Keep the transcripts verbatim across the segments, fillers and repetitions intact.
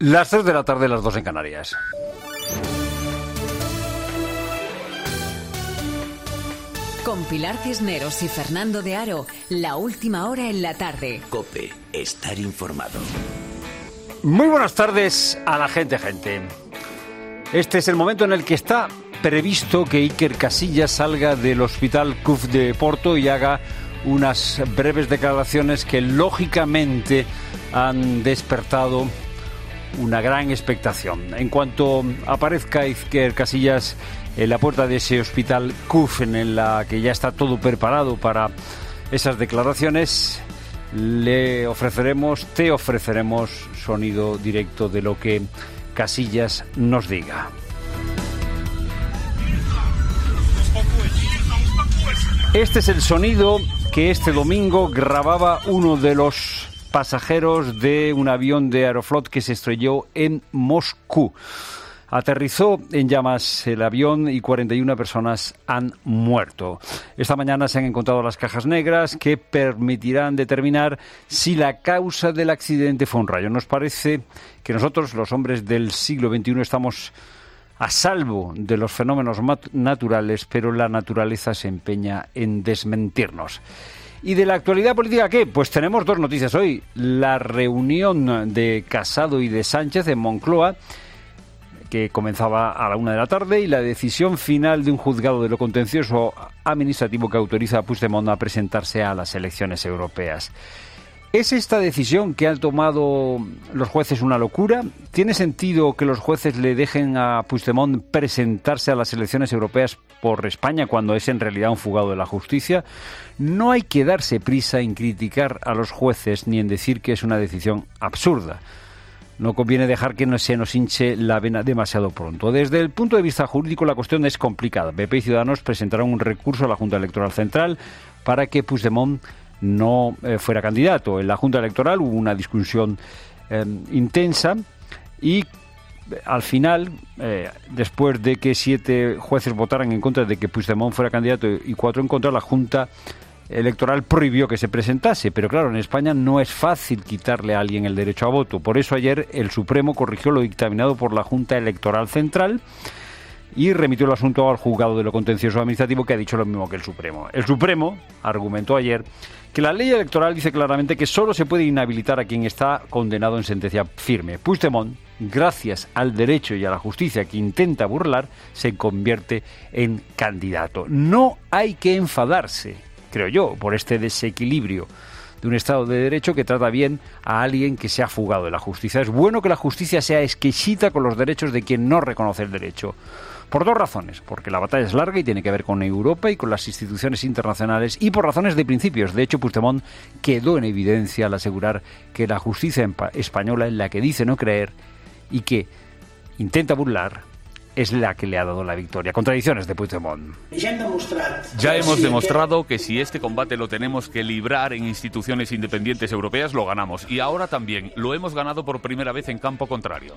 Las tres de la tarde, las dos en Canarias. Con Pilar Cisneros y Fernando de Aro, la última hora en la tarde. COPE, estar informado. Muy buenas tardes a la gente, gente. Este es el momento en el que está previsto que Iker Casillas salga del Hospital C U F de Porto y haga unas breves declaraciones que lógicamente han despertado una gran expectación. En cuanto aparezca Iker Casillas en la puerta de ese hospital C U F, en la que ya está todo preparado para esas declaraciones, le ofreceremos, te ofreceremos sonido directo de lo que Casillas nos diga. Este es el sonido que este domingo grababa uno de los pasajeros de un avión de Aeroflot que se estrelló en Moscú. Aterrizó en llamas el avión y cuarenta y una personas han muerto. Esta mañana se han encontrado las cajas negras que permitirán determinar si la causa del accidente fue un rayo. Nos parece que nosotros, los hombres del siglo veintiuno, estamos a salvo de los fenómenos naturales, pero la naturaleza se empeña en desmentirnos. ¿Y de la actualidad política qué? Pues tenemos dos noticias hoy. La reunión de Casado y de Sánchez en Moncloa, que comenzaba a la una de la tarde, y la decisión final de un juzgado de lo contencioso administrativo que autoriza a Puigdemont a presentarse a las elecciones europeas. ¿Es esta decisión que han tomado los jueces una locura? ¿Tiene sentido que los jueces le dejen a Puigdemont presentarse a las elecciones europeas por España cuando es en realidad un fugado de la justicia? No hay que darse prisa en criticar a los jueces ni en decir que es una decisión absurda. No conviene dejar que no se nos hinche la vena demasiado pronto. Desde el punto de vista jurídico la cuestión es complicada. P P y Ciudadanos presentaron un recurso a la Junta Electoral Central para que Puigdemont no eh, fuera candidato. En la Junta Electoral hubo una discusión eh, intensa y eh, al final, eh, después de que siete jueces votaran en contra de que Puigdemont fuera candidato y cuatro en contra, la Junta Electoral prohibió que se presentase. Pero claro, en España no es fácil quitarle a alguien el derecho a voto. Por eso ayer el Supremo corrigió lo dictaminado por la Junta Electoral Central y remitió el asunto al juzgado de lo contencioso administrativo, que ha dicho lo mismo que el Supremo. El Supremo argumentó ayer que la ley electoral dice claramente que solo se puede inhabilitar a quien está condenado en sentencia firme. Puigdemont, gracias al derecho y a la justicia que intenta burlar, se convierte en candidato. No hay que enfadarse, creo yo, por este desequilibrio de un Estado de Derecho que trata bien a alguien que se ha fugado de la justicia. Es bueno que la justicia sea exquisita con los derechos de quien no reconoce el derecho. Por dos razones, porque la batalla es larga y tiene que ver con Europa y con las instituciones internacionales, y por razones de principios. De hecho, Puigdemont quedó en evidencia al asegurar que la justicia española, en la que dice no creer y que intenta burlar, es la que le ha dado la victoria. Contradicciones de Puigdemont. Ya hemos demostrado que si este combate lo tenemos que librar en instituciones independientes europeas, lo ganamos. Y ahora también lo hemos ganado por primera vez en campo contrario.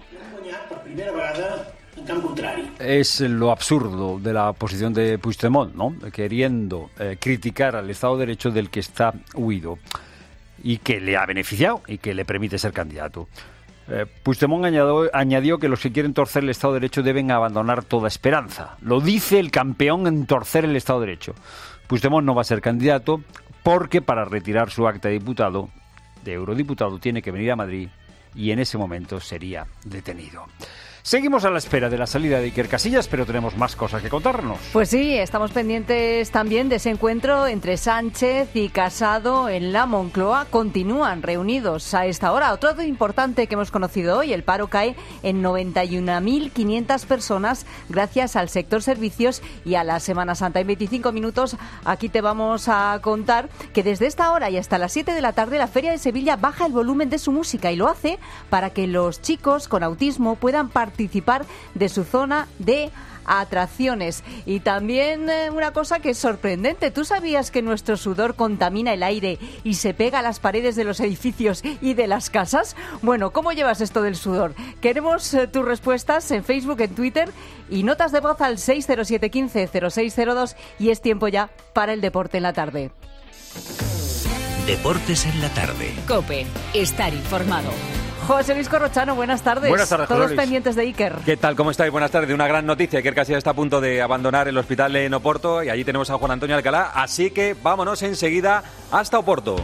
Es lo absurdo de la posición de Puigdemont, ¿no? Queriendo eh, criticar al Estado de Derecho del que está huido y que le ha beneficiado y que le permite ser candidato. Eh, Puigdemont añadió, añadió que los que quieren torcer el Estado de Derecho deben abandonar toda esperanza. Lo dice el campeón en torcer el Estado de Derecho. Puigdemont no va a ser candidato porque para retirar su acta de diputado, de eurodiputado, tiene que venir a Madrid y en ese momento sería detenido. Seguimos a la espera de la salida de Iker Casillas, pero tenemos más cosas que contarnos. Pues sí, estamos pendientes también de ese encuentro entre Sánchez y Casado en la Moncloa. Continúan reunidos a esta hora. Otro dato importante que hemos conocido hoy: el paro cae en noventa y una mil quinientas personas gracias al sector servicios y a la Semana Santa. En veinticinco minutos aquí te vamos a contar que desde esta hora y hasta las siete de la tarde la Feria de Sevilla baja el volumen de su música y lo hace para que los chicos con autismo puedan participar participar de su zona de atracciones. Y también eh, una cosa que es sorprendente: ¿tú sabías que nuestro sudor contamina el aire y se pega a las paredes de los edificios y de las casas? Bueno, ¿cómo llevas esto del sudor? Queremos eh, tus respuestas en Facebook, en Twitter, y notas de voz al seis cero siete uno cinco cero seis cero dos. Y es tiempo ya para el deporte en la tarde. Deportes en la tarde. COPE, estar informado. José Luis Corrochano, buenas tardes. Buenas tardes, Todos José Luis. pendientes de Iker. ¿Qué tal? ¿Cómo estáis? Buenas tardes. Una gran noticia. Iker Casillas está a punto de abandonar el hospital en Oporto y allí tenemos a Juan Antonio Alcalá. Así que vámonos enseguida hasta Oporto.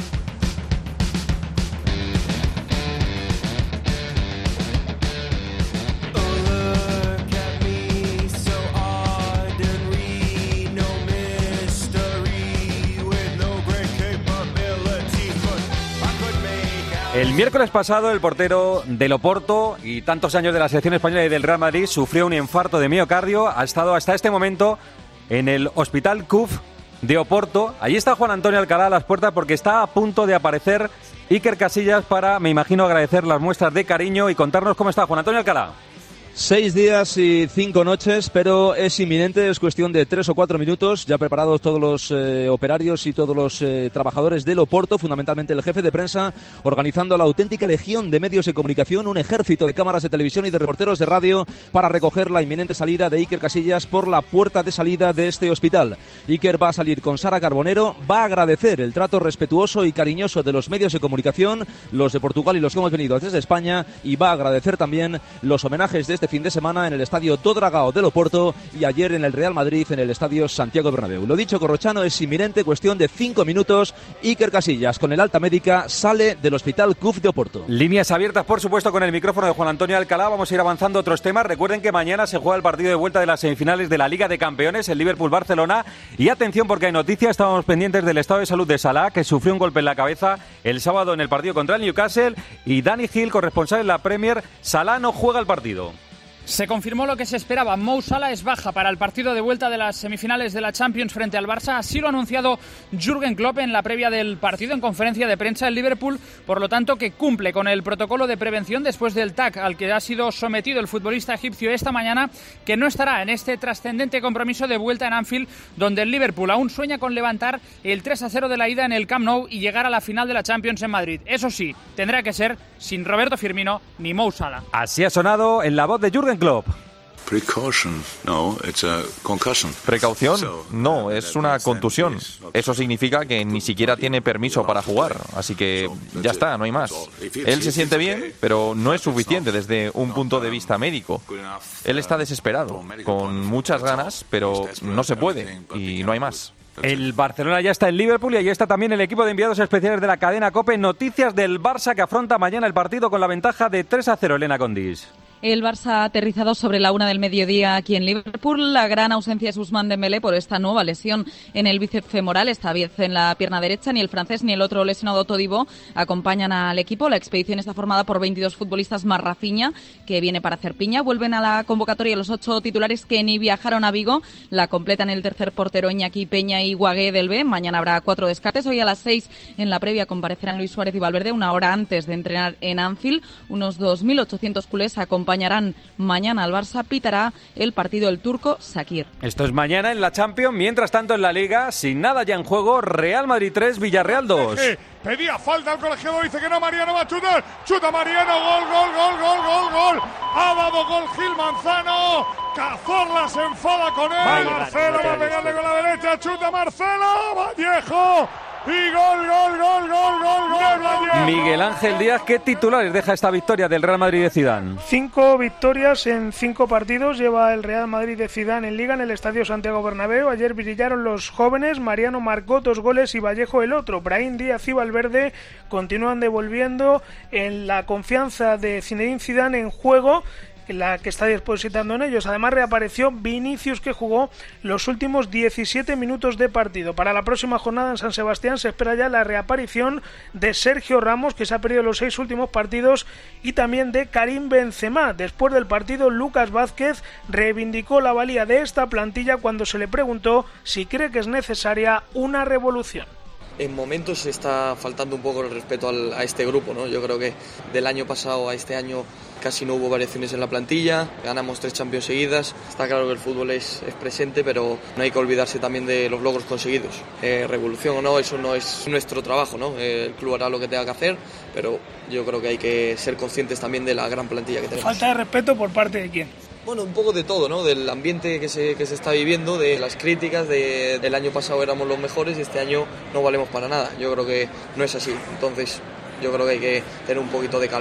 El miércoles pasado, el portero del Oporto y tantos años de la selección española y del Real Madrid sufrió un infarto de miocardio. Ha estado hasta este momento en el Hospital C U F de Oporto. Allí está Juan Antonio Alcalá a las puertas porque está a punto de aparecer Iker Casillas para, me imagino, agradecer las muestras de cariño y contarnos cómo está Juan Antonio Alcalá. Seis días y cinco noches, pero es inminente, es cuestión de tres o cuatro minutos. Ya preparados todos los eh, operarios y todos los eh, trabajadores del Oporto, fundamentalmente el jefe de prensa, organizando la auténtica legión de medios de comunicación, un ejército de cámaras de televisión y de reporteros de radio para recoger la inminente salida de Iker Casillas por la puerta de salida de este hospital. Iker va a salir con Sara Carbonero, va a agradecer el trato respetuoso y cariñoso de los medios de comunicación, los de Portugal y los que hemos venido desde España, y va a agradecer también los homenajes de este fin de semana en el estadio Do Dragao del Oporto y ayer en el Real Madrid en el estadio Santiago Bernabéu. Lo dicho, Corrochano, es inminente, cuestión de cinco minutos. Iker Casillas, con el alta médica, sale del Hospital C U F de Oporto. Líneas abiertas, por supuesto, con el micrófono de Juan Antonio Alcalá. Vamos a ir avanzando otros temas. Recuerden que mañana se juega el partido de vuelta de las semifinales de la Liga de Campeones, el Liverpool-Barcelona. Y atención, porque hay noticias. Estábamos pendientes del estado de salud de Salah, que sufrió un golpe en la cabeza el sábado en el partido contra el Newcastle. Y Dani Gil, corresponsal en la Premier, Salah no juega el partido. Se confirmó lo que se esperaba. Mo Salah es baja para el partido de vuelta de las semifinales de la Champions frente al Barça. Así lo ha anunciado Jürgen Klopp en la previa del partido en conferencia de prensa. El Liverpool, por lo tanto, que cumple con el protocolo de prevención después del T A C al que ha sido sometido el futbolista egipcio esta mañana, que no estará en este trascendente compromiso de vuelta en Anfield, donde el Liverpool aún sueña con levantar el tres a cero de la ida en el Camp Nou y llegar a la final de la Champions en Madrid. Eso sí, tendrá que ser sin Roberto Firmino ni Mo Salah. Así ha sonado en la voz de Jürgen Klopp. Precaution. No, it's a concussion. ¿Precaución? No, es una contusión. Eso significa que ni siquiera tiene permiso para jugar, así que ya está, no hay más. Él se siente bien, pero no es suficiente desde un punto de vista médico. Él está desesperado, con muchas ganas, pero no se puede y no hay más. El Barcelona ya está en Liverpool y ahí está también el equipo de enviados especiales de la cadena COPE. Noticias del Barça, que afronta mañana el partido con la ventaja de tres a cero. Elena Condis. El Barça ha aterrizado sobre la una del mediodía aquí en Liverpool. La gran ausencia es Ousmane Dembélé por esta nueva lesión en el bíceps femoral, esta vez en la pierna derecha. Ni el francés ni el otro lesionado Todibo acompañan al equipo. La expedición está formada por veintidós futbolistas más Rafinha, que viene para hacer piña. Vuelven a la convocatoria los ocho titulares que ni viajaron a Vigo. La completan el tercer portero Iñaki Peña y Guagué del B. Mañana habrá cuatro descartes. Hoy a las seis en la previa comparecerán Luis Suárez y Valverde, una hora antes de entrenar en Anfield. Unos dos mil ochocientos culés acompañan acompañarán mañana al Barça. Pitará el partido el turco Shakir. Esto es mañana en la Champions. Mientras tanto, en la Liga, sin nada ya en juego, Real Madrid tres, Villarreal dos. Pedía falta al colegiado, dice que no, Mariano va a chutar. Chuta Mariano, gol, gol, gol, gol, gol, gol. Ha dado gol Gil Manzano. Cazorla se enfada con él. Vale, Marcelo vale, va a pegarle con la derecha. Chuta Marcelo. Vallejo. Y gol, gol, gol, gol, gol, gol, Vallejo. Miguel Ángel Díaz, ¿qué titulares deja esta victoria del Real Madrid de Zidane? Cinco victorias en cinco partidos lleva el Real Madrid de Zidane en Liga en el Estadio Santiago Bernabéu. Ayer brillaron los jóvenes. Mariano marcó dos goles y Vallejo el otro. Brahim Díaz y Valverde continúan devolviendo en la confianza de Zinedine Zidane en juego, la que está depositando en ellos. Además reapareció Vinicius, que jugó los últimos diecisiete minutos de partido. Para la próxima jornada en San Sebastián se espera ya la reaparición de Sergio Ramos, que se ha perdido los seis últimos partidos, y también de Karim Benzema. Después del partido, Lucas Vázquez reivindicó la valía de esta plantilla cuando se le preguntó si cree que es necesaria una revolución. En momentos está faltando un poco el respeto al, a este grupo, ¿no? Yo creo que del año pasado a este año casi no hubo variaciones en la plantilla, ganamos tres Champions seguidas. Está claro que el fútbol es, es presente, pero no hay que olvidarse también de los logros conseguidos. Eh, revolución o no, eso no es nuestro trabajo, ¿no? Eh, el club hará lo que tenga que hacer, pero yo creo que hay que ser conscientes también de la gran plantilla que tenemos. ¿Falta de respeto por parte de quién? Bueno, un poco de todo, ¿no? Del ambiente que se, que se está viviendo, de las críticas, de el año pasado éramos los mejores y este año no valemos para nada. Yo creo que no es así, entonces yo creo que hay que tener un poquito de calma.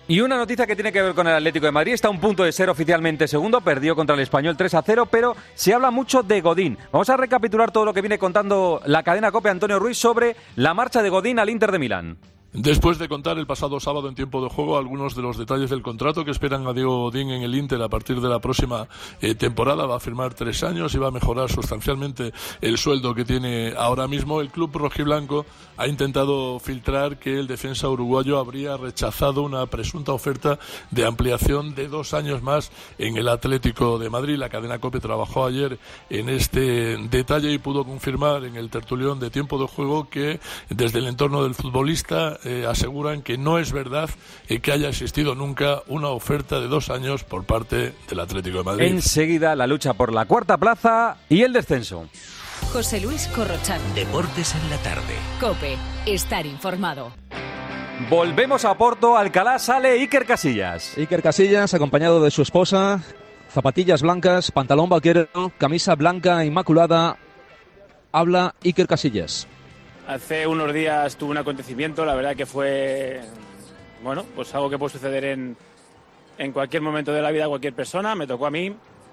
Y una noticia que tiene que ver con el Atlético de Madrid. Está a un punto de ser oficialmente segundo. Perdió contra el Español tres a cero, pero se habla mucho de Godín. Vamos a recapitular todo lo que viene contando la cadena COPE Antonio Ruiz sobre la marcha de Godín al Inter de Milán. Después de contar el pasado sábado en tiempo de juego algunos de los detalles del contrato que esperan a Diego Godín en el Inter a partir de la próxima eh, temporada, va a firmar tres años y va a mejorar sustancialmente el sueldo que tiene ahora mismo. El club rojiblanco ha intentado filtrar que el defensa uruguayo habría rechazado una presunta oferta de ampliación de dos años más en el Atlético de Madrid. La cadena COPE trabajó ayer en este detalle y pudo confirmar en el tertulión de tiempo de juego que desde el entorno del futbolista Eh, aseguran que no es verdad eh, que haya existido nunca una oferta de dos años por parte del Atlético de Madrid. Enseguida la lucha por la cuarta plaza y el descenso. José Luis Corrochano. Deportes en la tarde. COPE. Estar informado. Volvemos a Porto. Alcalá sale Iker Casillas. Iker Casillas, acompañado de su esposa, zapatillas blancas, pantalón vaquero, camisa blanca inmaculada. Habla Iker Casillas. Hace unos días tuve un acontecimiento, la verdad que fue, bueno, pues algo que puede suceder en, en cualquier momento de la vida de cualquier persona, me tocó a mí.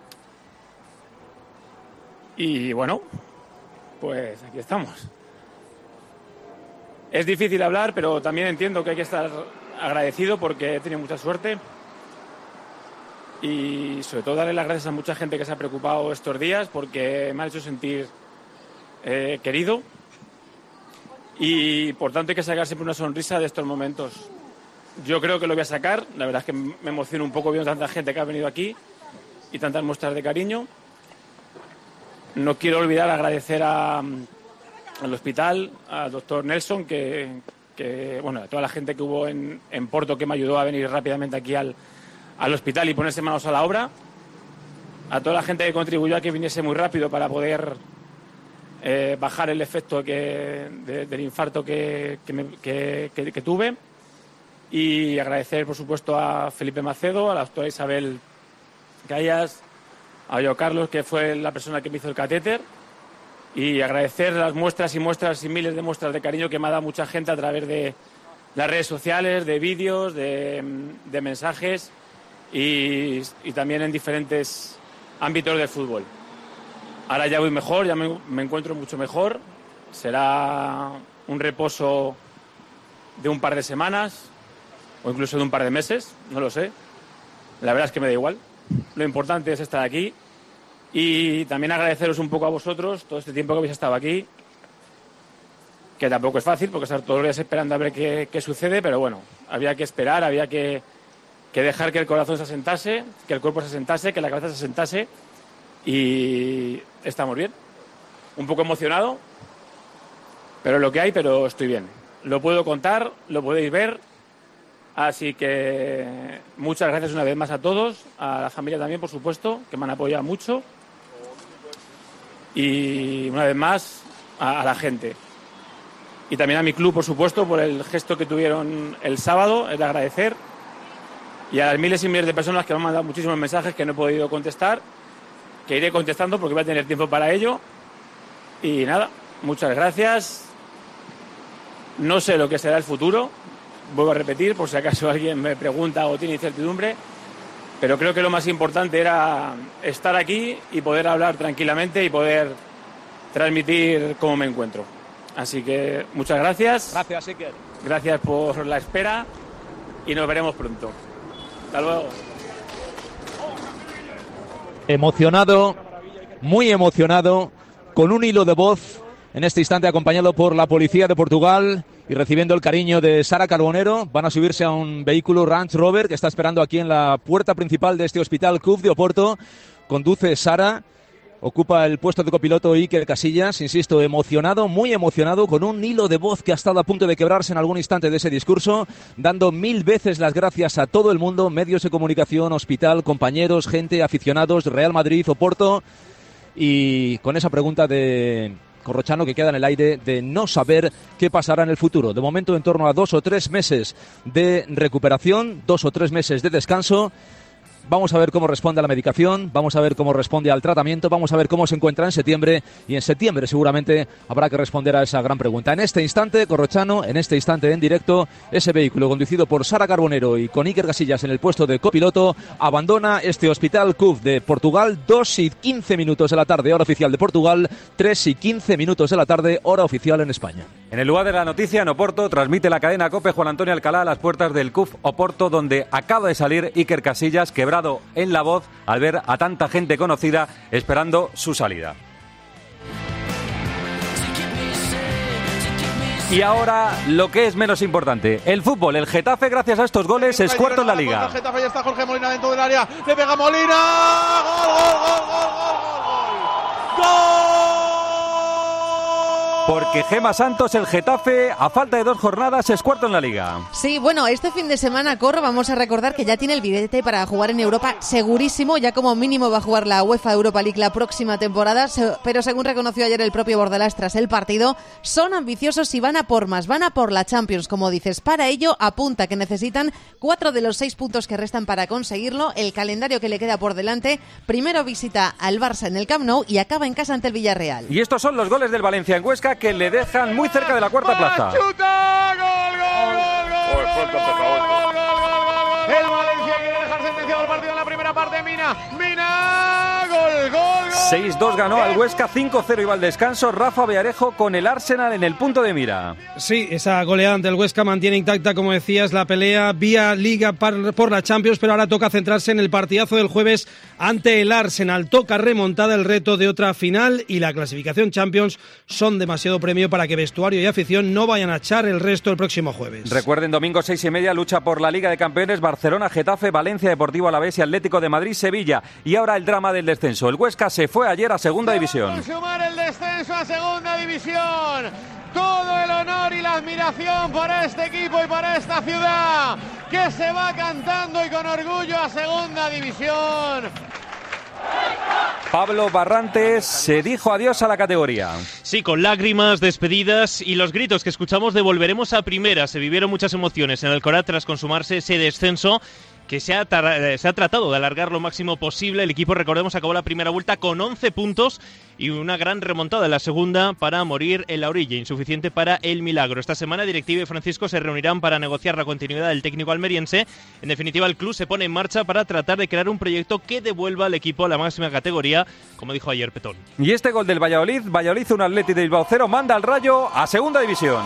Y bueno, pues aquí estamos. Es difícil hablar, pero también entiendo que hay que estar agradecido porque he tenido mucha suerte. Y sobre todo darle las gracias a mucha gente que se ha preocupado estos días porque me ha hecho sentir eh, querido. Y por tanto hay que sacar siempre una sonrisa de estos momentos. Yo creo que lo voy a sacar, la verdad es que me emociono un poco viendo tanta gente que ha venido aquí y tantas muestras de cariño. No quiero olvidar agradecer a, al hospital, al doctor Nelson, que, que bueno, a toda la gente que hubo en, en Porto que me ayudó a venir rápidamente aquí al, al hospital y ponerse manos a la obra, a toda la gente que contribuyó a que viniese muy rápido para poder Eh, bajar el efecto que, de, del infarto que, que, me, que, que, que tuve, y agradecer por supuesto a Felipe Macedo, a la doctora Isabel Callas, a yo Carlos, que fue la persona que me hizo el catéter, y agradecer las muestras y muestras y miles de muestras de cariño que me ha dado mucha gente a través de las redes sociales, de vídeos, de, de mensajes y, y también en diferentes ámbitos del fútbol. Ahora ya voy mejor, ya me, me encuentro mucho mejor. Será un reposo de un par de semanas o incluso de un par de meses, no lo sé. La verdad es que me da igual. Lo importante es estar aquí y también agradeceros un poco a vosotros todo este tiempo que habéis estado aquí, que tampoco es fácil porque estar todos los días esperando a ver qué, qué sucede, pero bueno, había que esperar, había que, que dejar que el corazón se asentase, que el cuerpo se asentase, que la cabeza se asentase. Y estamos bien, un poco emocionado, pero lo que hay, pero estoy bien. Lo puedo contar, lo podéis ver, así que muchas gracias una vez más a todos, a la familia también, por supuesto, que me han apoyado mucho, y una vez más a, a la gente. Y también a mi club, por supuesto, por el gesto que tuvieron el sábado, es de agradecer, y a las miles y miles de personas que me han mandado muchísimos mensajes que no he podido contestar, que iré contestando porque voy a tener tiempo para ello. Y nada, muchas gracias. No sé lo que será el futuro, vuelvo a repetir por si acaso alguien me pregunta o tiene incertidumbre, pero creo que lo más importante era estar aquí y poder hablar tranquilamente y poder transmitir cómo me encuentro. Así que muchas gracias. Gracias, Iker. Gracias por la espera y nos veremos pronto. Hasta luego. Emocionado, muy emocionado, con un hilo de voz, en este instante acompañado por la policía de Portugal y recibiendo el cariño de Sara Carbonero. Van a subirse a un vehículo Range Rover que está esperando aquí en la puerta principal de este hospital C U F de Oporto. Conduce Sara, ocupa el puesto de copiloto Iker Casillas, insisto, emocionado, muy emocionado, con un hilo de voz que ha estado a punto de quebrarse en algún instante de ese discurso, dando mil veces las gracias a todo el mundo, medios de comunicación, hospital, compañeros, gente, aficionados, Real Madrid, Oporto, y con esa pregunta de Corrochano que queda en el aire de no saber qué pasará en el futuro. De momento en torno a dos o tres meses de recuperación, dos o tres meses de descanso, Vamos a ver cómo responde a la medicación, vamos a ver cómo responde al tratamiento, vamos a ver cómo se encuentra en septiembre, y en septiembre seguramente habrá que responder a esa gran pregunta. En este instante, Corrochano, en este instante en directo, ese vehículo conducido por Sara Carbonero y con Iker Casillas en el puesto de copiloto abandona este Hospital C U F de Portugal. Dos y quince minutos de la tarde, hora oficial de Portugal, tres y quince minutos de la tarde, hora oficial en España. En el lugar de la noticia, en Oporto, transmite la cadena COPE Juan Antonio Alcalá a las puertas del C U F Oporto, donde acaba de salir Iker Casillas, quebrado en la voz al ver a tanta gente conocida esperando su salida. Y ahora, lo que es menos importante, el fútbol. El Getafe, gracias a estos goles, es cuarto en la Liga. El Getafe, ya está Jorge Molina dentro del área, le pega Molina, gol, gol, gol, gol, gol, gol, gol. Porque Gema Santos, el Getafe, a falta de dos jornadas, es cuarto en la Liga. Sí, bueno, este fin de semana, Corro, vamos a recordar que ya tiene el billete para jugar en Europa segurísimo, ya como mínimo va a jugar la UEFA Europa League la próxima temporada, pero según reconoció ayer el propio Bordalás tras el partido, son ambiciosos y van a por más, van a por la Champions, como dices. Para ello, apunta que necesitan cuatro de los seis puntos que restan para conseguirlo. El calendario que le queda por delante, primero visita al Barça en el Camp Nou y acaba en casa ante el Villarreal. Y estos son los goles del Valencia en Huesca, que le dejan muy cerca de la cuarta plaza. ¡Chuta! ¡Gol, gol, gol, gol, gol, gol, gol! El Valencia quiere dejar sentenciado el partido en la primera parte. Mina, Mina, gol, gol, gol. seis dos ganó al Huesca, cinco cero iba al descanso. Rafa Villarejo con el Arsenal en el punto de mira. Sí, esa goleada ante el Huesca mantiene intacta, como decías, la pelea vía Liga por la Champions, pero ahora toca centrarse en el partidazo del jueves ante el Arsenal. Toca remontada, el reto de otra final, y la clasificación Champions son demasiado premio para que vestuario y afición no vayan a echar el resto el próximo jueves. Recuerden, domingo seis y media, lucha por la Liga de Campeones, Barcelona, Getafe, Valencia, Deportivo Alavés y Atlético de Madrid, Sevilla. Y ahora el drama del descenso. El Huesca se fue ayer a Segunda División. Sumar el descenso a Segunda División. Todo el honor y la admiración por este equipo y por esta ciudad, que se va cantando y con orgullo a Segunda División. Pablo Barrantes se dijo adiós a la categoría. Sí, con lágrimas, despedidas y los gritos que escuchamos de volveremos a primera. Se vivieron muchas emociones en el Alcoraz tras consumarse ese descenso, que se ha, tar- se ha tratado de alargar lo máximo posible. El equipo, recordemos, acabó la primera vuelta con once puntos y una gran remontada en la segunda para morir en la orilla, insuficiente para el milagro. Esta semana, directiva y Francisco se reunirán para negociar la continuidad del técnico almeriense. En definitiva, el club se pone en marcha para tratar de crear un proyecto que devuelva al equipo a la máxima categoría, como dijo ayer Petón. Y este gol del Valladolid, Valladolid un Atleti de Bilbao cero, manda al Rayo a Segunda División.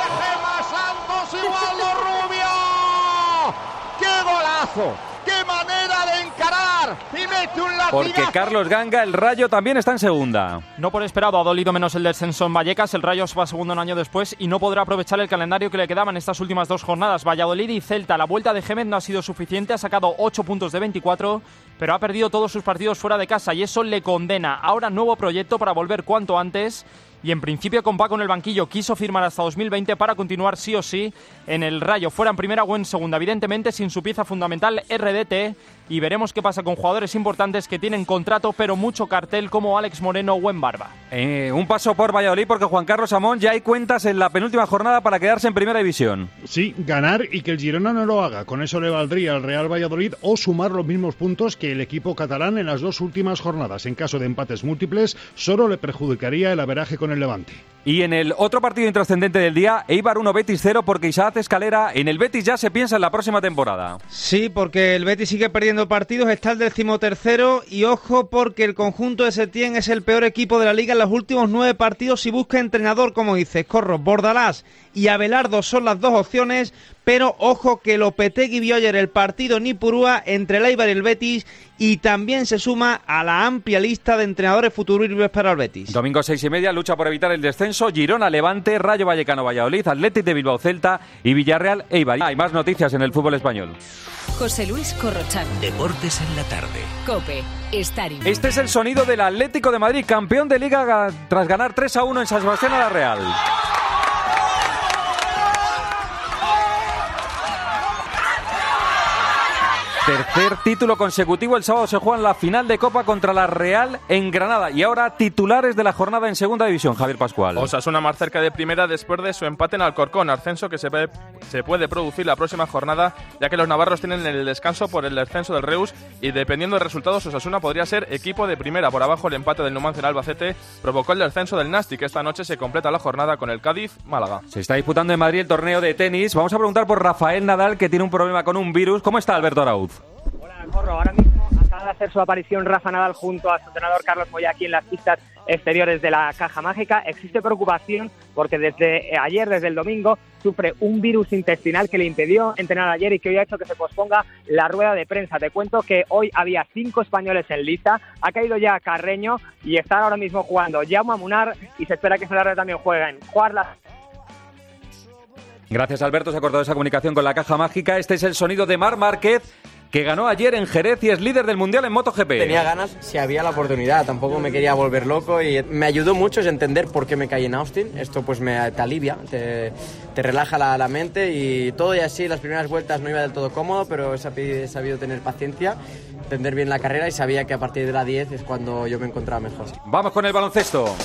¡Qué manera de encarar! Y mete un latigazo. Porque Carlos Ganga, el Rayo, también está en segunda. No por esperado, ha dolido menos el descenso en Vallecas. El Rayo se va segundo un año después y no podrá aprovechar el calendario que le quedaba en estas últimas dos jornadas. Valladolid y Celta. La vuelta de Gémez no ha sido suficiente, ha sacado ocho puntos de veinticuatro, pero ha perdido todos sus partidos fuera de casa y eso le condena. Ahora nuevo proyecto para volver cuanto antes. Y en principio con Paco en el banquillo quiso firmar hasta dos mil veinte para continuar sí o sí en el Rayo, fuera en primera o en segunda, evidentemente sin su pieza fundamental R D T, y veremos qué pasa con jugadores importantes que tienen contrato pero mucho cartel como Alex Moreno o Barba. Eh, un paso por Valladolid porque Juan Carlos Amón ya hay cuentas en la penúltima jornada para quedarse en primera división. Sí, ganar y que el Girona no lo haga, con eso le valdría al Real Valladolid, o sumar los mismos puntos que el equipo catalán en las dos últimas jornadas. En caso de empates múltiples, solo le perjudicaría el averaje con el Levante. Y en el otro partido intrascendente del día, Eibar uno Betis cero, porque Isaac Escalera, en el Betis ya se piensa en la próxima temporada. Sí, porque el Betis sigue perdiendo partidos, está el decimotercero, y ojo porque el conjunto de Setién es el peor equipo de la liga en los últimos nueve partidos y busca entrenador, como dices, Corro. Bordalás y Abelardo son las dos opciones, pero ojo que Lopetegui vio ayer el partido en Ipurúa entre el Eibar y el Betis, y también se suma a la amplia lista de entrenadores futuros para el Betis. Domingo seis y media, lucha por evitar el descenso, Girona, Levante, Rayo Vallecano, Valladolid, Athletic de Bilbao, Celta y Villarreal, Eibar. Hay más noticias en el fútbol español. José Luis Corrochano. Deportes en la tarde. COPE. Estar informado. Este es el sonido del Atlético de Madrid, campeón de Liga tras ganar tres a uno en San Sebastián a la Real. Tercer título consecutivo. El sábado se juega en la final de Copa contra la Real en Granada. Y ahora titulares de la jornada en Segunda División, Javier Pascual. Osasuna más cerca de primera después de su empate en Alcorcón. Ascenso que se, ve, se puede producir la próxima jornada, ya que los navarros tienen el descanso por el descenso del Reus y dependiendo de resultados Osasuna podría ser equipo de primera. Por abajo el empate del Numancia en Albacete provocó el descenso del Nasti, que esta noche se completa la jornada con el Cádiz-Málaga. Se está disputando en Madrid el torneo de tenis. Vamos a preguntar por Rafael Nadal, que tiene un problema con un virus. ¿Cómo está Alberto Arauz? Hola, Corro. Ahora mismo acaba de hacer su aparición Rafa Nadal junto a su entrenador Carlos Moya aquí en las pistas exteriores de la Caja Mágica. Existe preocupación porque desde ayer, desde el domingo, sufre un virus intestinal que le impidió entrenar ayer y que hoy ha hecho que se posponga la rueda de prensa. Te cuento que hoy había cinco españoles en lista, ha caído ya Carreño y están ahora mismo jugando Jaume Munar y se espera que Ferrari también jueguen. Jugar las... Gracias, Alberto. Se ha cortado esa comunicación con la Caja Mágica. Este es el sonido de Marc Márquez, que ganó ayer en Jerez y es líder del Mundial en MotoGP. Tenía ganas si había la oportunidad, tampoco me quería volver loco y me ayudó mucho a entender por qué me caí en Austin. Esto pues me te alivia, te, te relaja la, la mente y todo y así. Las primeras vueltas no iba del todo cómodo, pero he sabido, he sabido tener paciencia, entender bien la carrera y sabía que a partir de la diez es cuando yo me encontraba mejor. Vamos con el baloncesto.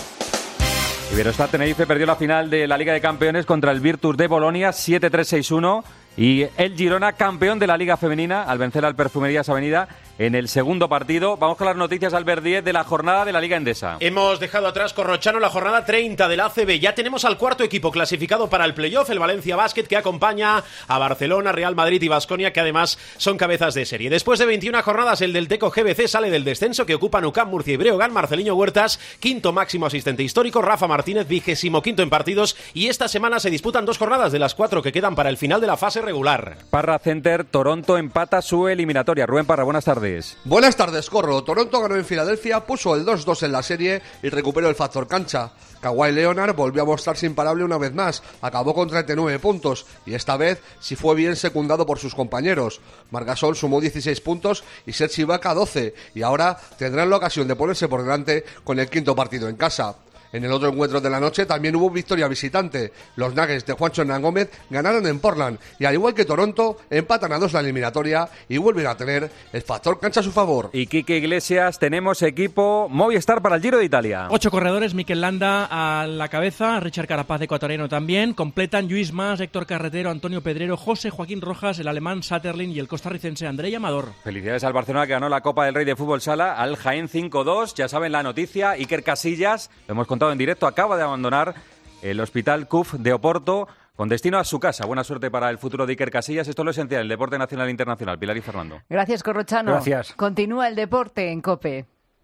Iberostar Tenerife perdió la final de la Liga de Campeones contra el Virtus de Bolonia siete tres seis uno. Y el Girona, campeón de la Liga Femenina, al vencer al Perfumerías Avenida en el segundo partido. Vamos con las noticias, Albert Díez, de la jornada de la Liga Endesa. Hemos dejado atrás, Corrochano, la jornada treinta de la A C B. Ya tenemos al cuarto equipo clasificado para el playoff, el Valencia Basket, que acompaña a Barcelona, Real Madrid y Baskonia, que además son cabezas de serie. Después de veintiuna jornadas, el del Teco G B C sale del descenso, que ocupan U C A M, Murcia y Breogán. Marceliño Huertas, quinto máximo asistente histórico. Rafa Martínez, vigésimo quinto en partidos. Y esta semana se disputan dos jornadas de las cuatro que quedan para el final de la fase regular. Parra Center, Toronto empata su eliminatoria. Rubén Parra, buenas tardes. Buenas tardes, Corro. Toronto ganó en Filadelfia, puso el dos dos en la serie y recuperó el factor cancha. Kawhi Leonard volvió a mostrarse imparable una vez más, acabó con treinta y nueve puntos y esta vez sí fue bien secundado por sus compañeros. Marc Gasol sumó dieciséis puntos y Serge Ibaka doce y ahora tendrán la ocasión de ponerse por delante con el quinto partido en casa. En el otro encuentro de la noche también hubo victoria visitante. Los Nuggets de Juancho Hernán Gómez ganaron en Portland y al igual que Toronto empatan a dos la eliminatoria y vuelven a tener el factor cancha a su favor. Y Quique Iglesias, tenemos equipo Movistar para el Giro de Italia. Ocho corredores, Mikel Landa a la cabeza, Richard Carapaz ecuatoriano también. Completan Lluís Mas, Héctor Carretero, Antonio Pedrero, José Joaquín Rojas, el alemán Satterlin y el costarricense Andrei Amador. Felicidades al Barcelona, que ganó la Copa del Rey de Fútbol Sala al Jaén cinco dos. Ya saben la noticia, Iker Casillas, lo hemos contado en directo, acaba de abandonar el Hospital C U F de Oporto con destino a su casa. Buena suerte para el futuro de Iker Casillas. Esto es lo esencial, el deporte nacional e internacional. Pilar y Fernando. Gracias, Corrochano. Gracias. Continúa el deporte en COPE.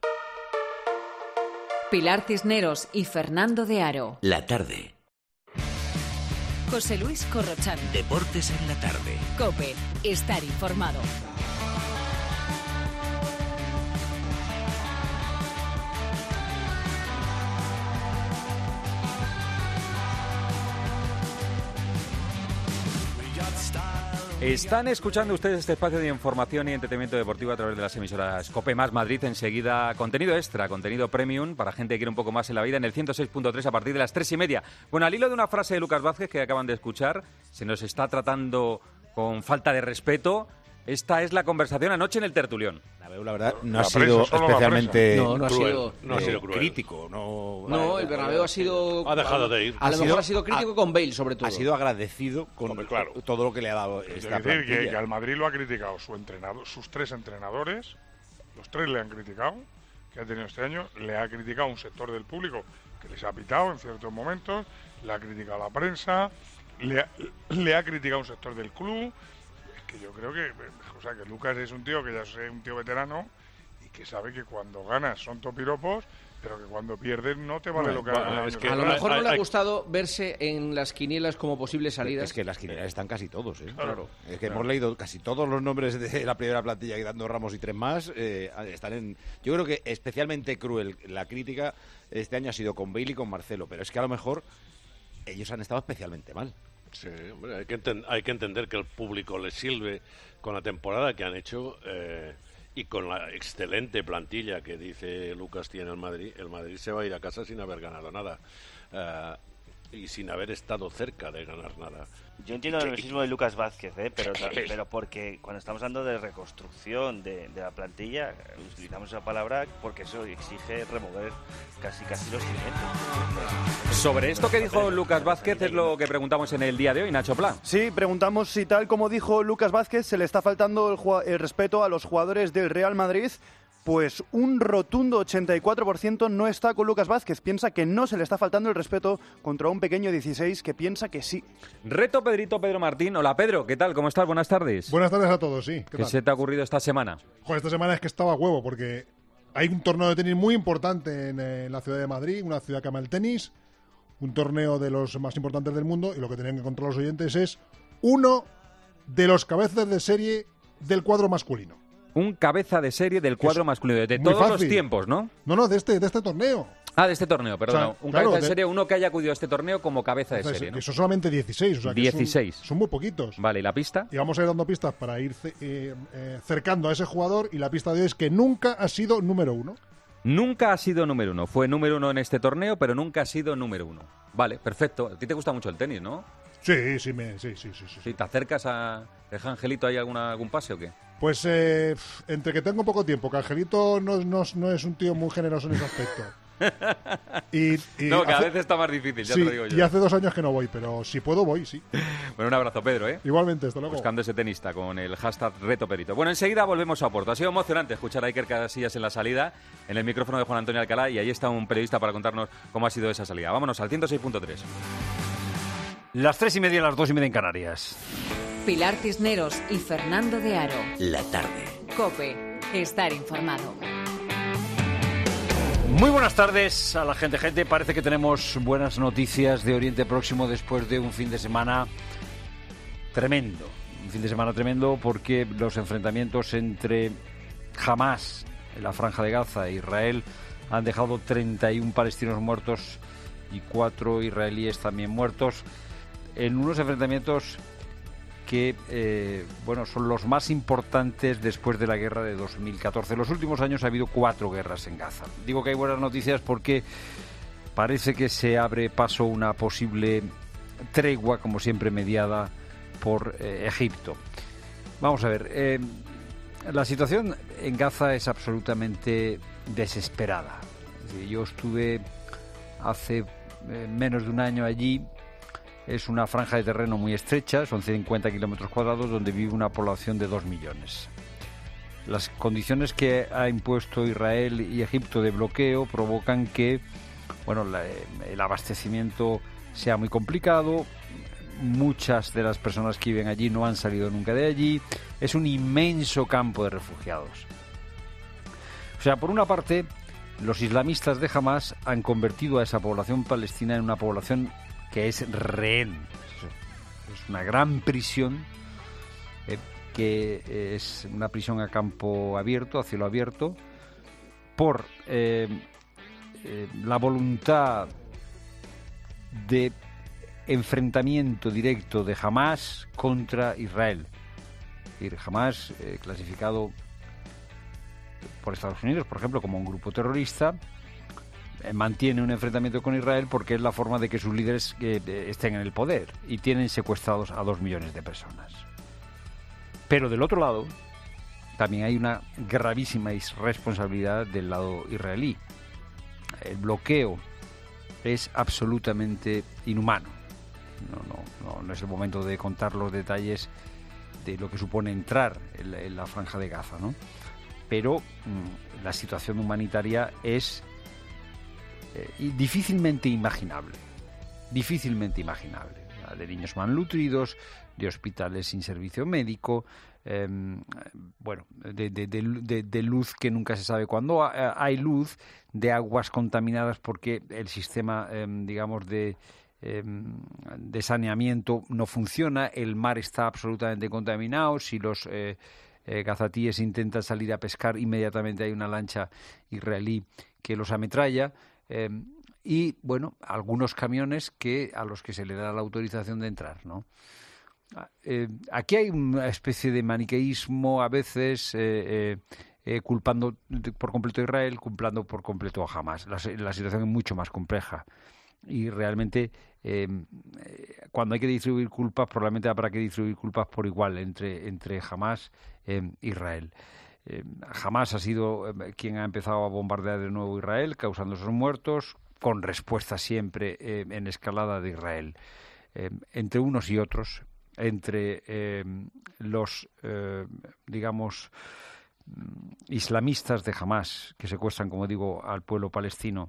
Pilar Cisneros y Fernando de Aro. La tarde. José Luis Corrochano. Deportes en la tarde. COPE. Estar informado. Están escuchando ustedes este espacio de información y entretenimiento deportivo a través de las emisoras COPE más Madrid. Enseguida, contenido extra, contenido premium para gente que quiere un poco más en la vida en el ciento seis punto tres a partir de las tres y media. Bueno, al hilo de una frase de Lucas Vázquez que acaban de escuchar, se nos está tratando con falta de respeto. Esta es la conversación anoche en el tertulión. La verdad no ha sido especialmente no, no ha cruel, sido, no ha sido cruel. crítico. No, no el Bernabéu ha sido... Ha dejado de ir. A lo ha mejor sido, ha sido crítico ha, con Bale, sobre todo. Ha sido agradecido con Hombre, claro. todo lo que le ha dado es esta decir, plantilla. que, que al Madrid lo ha criticado su entrenador, sus tres entrenadores, los tres le han criticado, que ha tenido este año, le ha criticado un sector del público que les ha pitado en ciertos momentos, le ha criticado la prensa, le ha, le ha criticado un sector del club. Es que yo creo que... O sea, que Lucas es un tío que ya es un tío veterano y que sabe que cuando ganas son topiropos, pero que cuando pierdes no te vale bueno, lo que bueno, ha es que A lo mejor hay, no le ha gustado verse en las quinielas como posibles salidas. Es que las quinielas están casi todos, ¿eh? Claro. Es que claro. hemos leído casi todos los nombres de la primera plantilla, quedando Ramos y tres más, eh, están en... Yo creo que especialmente cruel la crítica este año ha sido con Bale y con Marcelo, pero es que a lo mejor ellos han estado especialmente mal. Sí, hombre, hay que, enten- hay que entender que el público les sirve con la temporada que han hecho eh, y con la excelente plantilla que dice Lucas tiene el Madrid. El Madrid se va a ir a casa sin haber ganado nada. Uh, y sin haber estado cerca de ganar nada. Yo entiendo el nerviosismo de Lucas Vázquez, ¿eh? pero, pero porque cuando estamos hablando de reconstrucción de, de la plantilla, utilizamos esa palabra porque eso exige remover casi casi los cimientos. Sobre esto que dijo Lucas Vázquez es lo que preguntamos en el día de hoy, Nacho Pla. Sí, preguntamos si tal como dijo Lucas Vázquez se le está faltando el, el respeto a los jugadores del Real Madrid. Pues un rotundo ochenta y cuatro por ciento no está con Lucas Vázquez. Piensa que no se le está faltando el respeto contra un pequeño dieciséis que piensa que sí. Reto Pedrito Pedro Martín. Hola Pedro, ¿qué tal? ¿Cómo estás? Buenas tardes. Buenas tardes a todos, sí. ¿Qué, ¿Qué se te ha ocurrido esta semana? Joder, esta semana es que estaba a huevo porque hay un torneo de tenis muy importante en, en la ciudad de Madrid, una ciudad que ama el tenis, un torneo de los más importantes del mundo, y lo que tenían que encontrar los oyentes es uno de los cabezas de serie del cuadro masculino. Un cabeza de serie del cuadro es masculino, de todos fácil. Los tiempos, ¿no? No, no, de este, de este torneo. Ah, de este torneo, perdón. O sea, un claro, cabeza de, de serie, uno que haya acudido a este torneo como cabeza de o sea, serie, ¿no? Que son solamente dieciséis, o sea, que dieciséis. Son, son muy poquitos. Vale, ¿y la pista? Y vamos a ir dando pistas para ir eh, eh, cercando a ese jugador, y la pista de hoy es que nunca ha sido número uno. Nunca ha sido número uno. Fue número uno en este torneo, pero nunca ha sido número uno. Vale, perfecto. A ti te gusta mucho el tenis, ¿no? Sí, sí, me, sí, sí, sí, sí. ¿Sí? ¿Te acercas a... ¿Deja Angelito ahí alguna, algún pase o qué? Pues eh, entre que tengo poco tiempo, que Angelito no, no, no es un tío muy generoso en ese aspecto. Y, y no, cada hace, vez está más difícil, ya sí, te lo digo yo. Y hace dos años que no voy, pero si puedo voy, sí. Bueno, un abrazo, Pedro, ¿eh? Igualmente, hasta luego. Buscando ese tenista con el hashtag Reto Perito. Bueno, enseguida volvemos a Oporto. Ha sido emocionante escuchar a Iker Casillas en la salida, en el micrófono de Juan Antonio Alcalá, y ahí está un periodista para contarnos cómo ha sido esa salida. Vámonos al ciento seis punto tres. Las tres y media, las dos y media en Canarias. Pilar Cisneros y Fernando de Aro. La tarde. COPE. Estar informado. Muy buenas tardes a la gente. Gente, parece que tenemos buenas noticias de Oriente Próximo después de un fin de semana tremendo. Un fin de semana tremendo porque los enfrentamientos entre Hamás, en la Franja de Gaza, e Israel han dejado treinta y uno palestinos muertos y cuatro israelíes también muertos, en unos enfrentamientos que eh, bueno, son los más importantes después de la guerra de dos mil catorce. En los últimos años ha habido cuatro guerras en Gaza. Digo que hay buenas noticias porque parece que se abre paso una posible tregua, como siempre mediada por eh, Egipto. Vamos a ver, eh, la situación en Gaza es absolutamente desesperada. Yo estuve hace eh, menos de un año allí. Es una franja de terreno muy estrecha, son cincuenta kilómetros cuadrados, donde vive una población de dos millones. Las condiciones que ha impuesto Israel y Egipto de bloqueo provocan que, bueno, la, el abastecimiento sea muy complicado. Muchas de las personas que viven allí no han salido nunca de allí. Es un inmenso campo de refugiados. O sea, por una parte, los islamistas de Hamás han convertido a esa población palestina en una población que es rehén. Es una gran prisión, eh, que es una prisión a campo abierto, a cielo abierto, por eh, eh, la voluntad de enfrentamiento directo de Hamás contra Israel. Es decir, Hamás, eh, clasificado por Estados Unidos, por ejemplo, como un grupo terrorista, mantiene un enfrentamiento con Israel porque es la forma de que sus líderes eh, estén en el poder, y tienen secuestrados a dos millones de personas. Pero del otro lado también hay una gravísima irresponsabilidad del lado israelí. El bloqueo es absolutamente inhumano. No, no, no, no es el momento de contar los detalles de lo que supone entrar en la, en la Franja de Gaza, ¿no? Pero mmm, la situación humanitaria es Eh, difícilmente imaginable, difícilmente imaginable, de niños malnutridos, de hospitales sin servicio médico, eh, bueno, de, de, de, de luz que nunca se sabe cuándo hay luz, de aguas contaminadas porque el sistema, eh, digamos, de, eh, de saneamiento no funciona, el mar está absolutamente contaminado. Si los eh, eh, gazatíes intentan salir a pescar, inmediatamente hay una lancha israelí que los ametralla. Eh, y, bueno, algunos camiones que a los que se le da la autorización de entrar, ¿no? Eh, aquí hay una especie de maniqueísmo a veces, eh, eh, eh, culpando por completo a Israel, culpando por completo a Hamás. La, la situación es mucho más compleja. y realmente eh, cuando hay que distribuir culpas, probablemente habrá que distribuir culpas por igual entre, entre Hamás e eh, Israel. Eh, Hamás ha sido eh, quien ha empezado a bombardear de nuevo Israel, causando esos muertos, con respuesta siempre eh, en escalada de Israel. Eh, entre unos y otros, entre eh, los, eh, digamos, islamistas de Hamás, que secuestran, como digo, al pueblo palestino,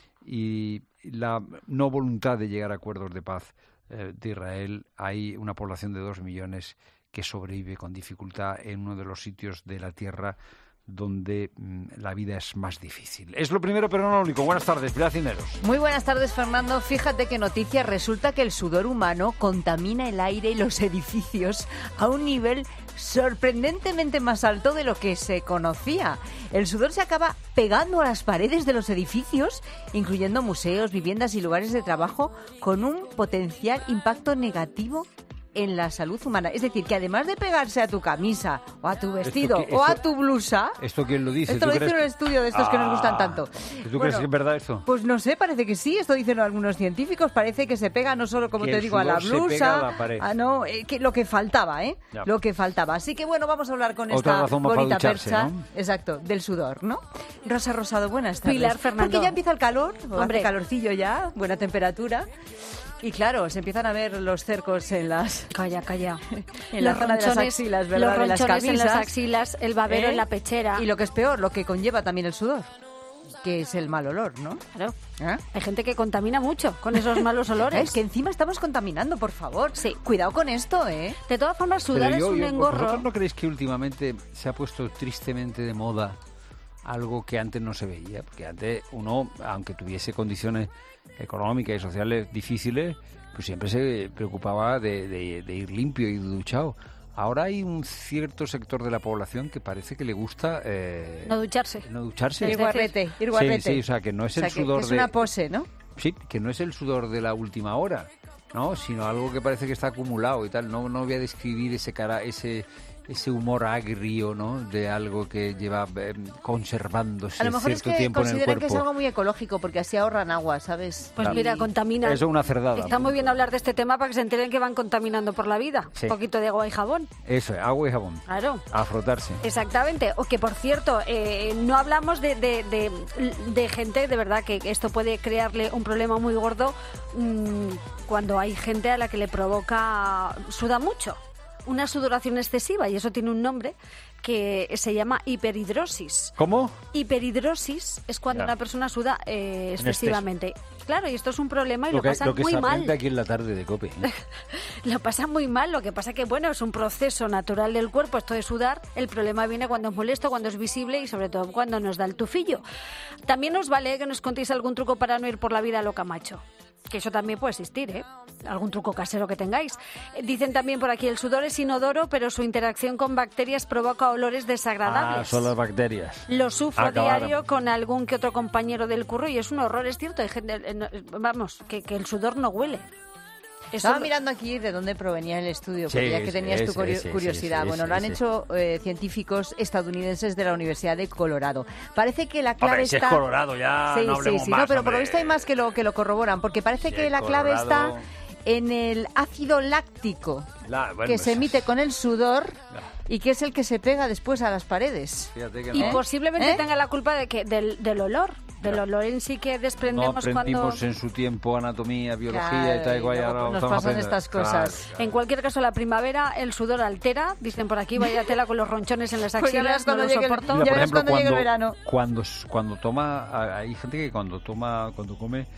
y la no voluntad de llegar a acuerdos de paz eh, de Israel, hay una población de dos millones que sobrevive con dificultad en uno de los sitios de la tierra donde mmm, la vida es más difícil. Es lo primero, pero no lo único. Buenas tardes, Pilar Cisneros. Muy buenas tardes, Fernando. Fíjate qué noticia. Resulta que el sudor humano contamina el aire y los edificios a un nivel sorprendentemente más alto de lo que se conocía. El sudor se acaba pegando a las paredes de los edificios, incluyendo museos, viviendas y lugares de trabajo, con un potencial impacto negativo en la salud humana. Es decir, que además de pegarse a tu camisa o a tu vestido esto, o esto, a tu blusa... ¿Esto quién lo dice? Esto lo dice en un estudio de estos ah, que nos gustan tanto. ¿Tú bueno, crees que es verdad esto? Pues no sé, parece que sí. Esto dicen algunos científicos. Parece que se pega no solo, como que te digo, a la blusa... A la ah, no, eh, que lo que faltaba, ¿eh? Ya. Lo que faltaba. Así que bueno, vamos a hablar con Otra esta bonita percha. ¿no? Exacto, del sudor, ¿no? Rosa Rosado, buenas tardes. Pilar Fernando. Porque ya empieza el calor, Hombre. hace calorcillo ya, buena temperatura. Y claro, se empiezan a ver los cercos en las... Calla, calla. En la zona de las axilas, ¿verdad? Los de las ronchones camisas. en las axilas, el babero ¿Eh? en la pechera. Y lo que es peor, lo que conlleva también el sudor, que es el mal olor, ¿no? Claro. ¿Eh? Hay gente que contamina mucho con esos malos olores. Es que encima estamos contaminando, por favor. Sí. Cuidado con esto, ¿eh? De todas formas, sudar Pero yo, es un yo, engorro. ¿Vosotros no creéis que últimamente se ha puesto tristemente de moda algo que antes no se veía? Porque antes uno, aunque tuviese condiciones económicas y sociales difíciles, pues siempre se preocupaba de, de, de ir limpio y duchado. Ahora hay un cierto sector de la población que parece que le gusta... Eh, no ducharse. No ducharse. Ir guarrete, ir guarrete. Sí, sí, o sea, que no es o sea, el sudor que, que es de... Es una pose, ¿no? Sí, que no es el sudor de la última hora, ¿no? Sino algo que parece que está acumulado y tal. No, no voy a describir ese cara, ese... ese humor agrio, ¿no? De algo que lleva eh, conservándose a lo mejor cierto es que tiempo en el consideran cuerpo. que es algo muy ecológico porque así ahorran agua, ¿sabes? Pues Claro. mira, contamina. Eso es una cerdada. Está muy bien hablar de este tema para que se enteren que van contaminando por la vida. Sí. Un poquito de agua y jabón. Eso es, agua y jabón. Claro. A frotarse. Exactamente. O que, por cierto, eh, no hablamos de, de, de, de gente, de verdad, que esto puede crearle un problema muy gordo mmm, cuando hay gente a la que le provoca... suda mucho. Una sudoración excesiva, y eso tiene un nombre que se llama hiperhidrosis. ¿Cómo? Hiperhidrosis es cuando Ya. una persona suda eh, excesivamente. Claro, y esto es un problema y lo, Lo que, pasa lo que muy se mal. aprende aquí en la tarde de COPE. ¿eh? Lo pasa muy mal, lo que pasa que, bueno, es un proceso natural del cuerpo, esto de sudar. El problema viene cuando es molesto, cuando es visible y sobre todo cuando nos da el tufillo. También nos vale que nos contéis algún truco para no ir por la vida loca macho. Que eso también puede existir, ¿eh? Algún truco casero que tengáis. Dicen también por aquí, el sudor es inodoro, pero su interacción con bacterias provoca olores desagradables. Ah, son las bacterias. Lo sufro Acabaron. diario con algún que otro compañero del curro y es un horror, es cierto. Hay gente, vamos, que, que el sudor no huele. Eso Estaba lo... mirando aquí de dónde provenía el estudio, porque Sí, ya que tenías sí, tu curio- sí, sí, curiosidad. sí, bueno, sí, lo han sí. hecho eh, científicos estadounidenses de la Universidad de Colorado. Parece que la clave Hombre, si está... es Colorado ya sí, no sí, hablemos sí, más, no, pero por hombre. lo visto hay más que lo que lo corroboran, porque parece Si que es la clave Colorado. está en el ácido láctico La- bueno, que se es- emite con el sudor y que es el que se pega después a las paredes. Fíjate que Y no. posiblemente ¿Eh? tenga la culpa de que del, del olor, del olor en sí que No desprendemos aprendimos cuando... en su tiempo anatomía, biología Claro, y tal, y igual, luego ahora nos vamos a pasan aprender. estas cosas. Claro. En cualquier caso, la primavera el sudor altera, dicen por aquí, vaya tela con los ronchones en las Pues ya verás axilas, no cuando lo llegue el- soporto. Mira, Ya por verás ejemplo, cuando llegue el verano. Cuando, cuando toma, hay gente que cuando toma, cuando come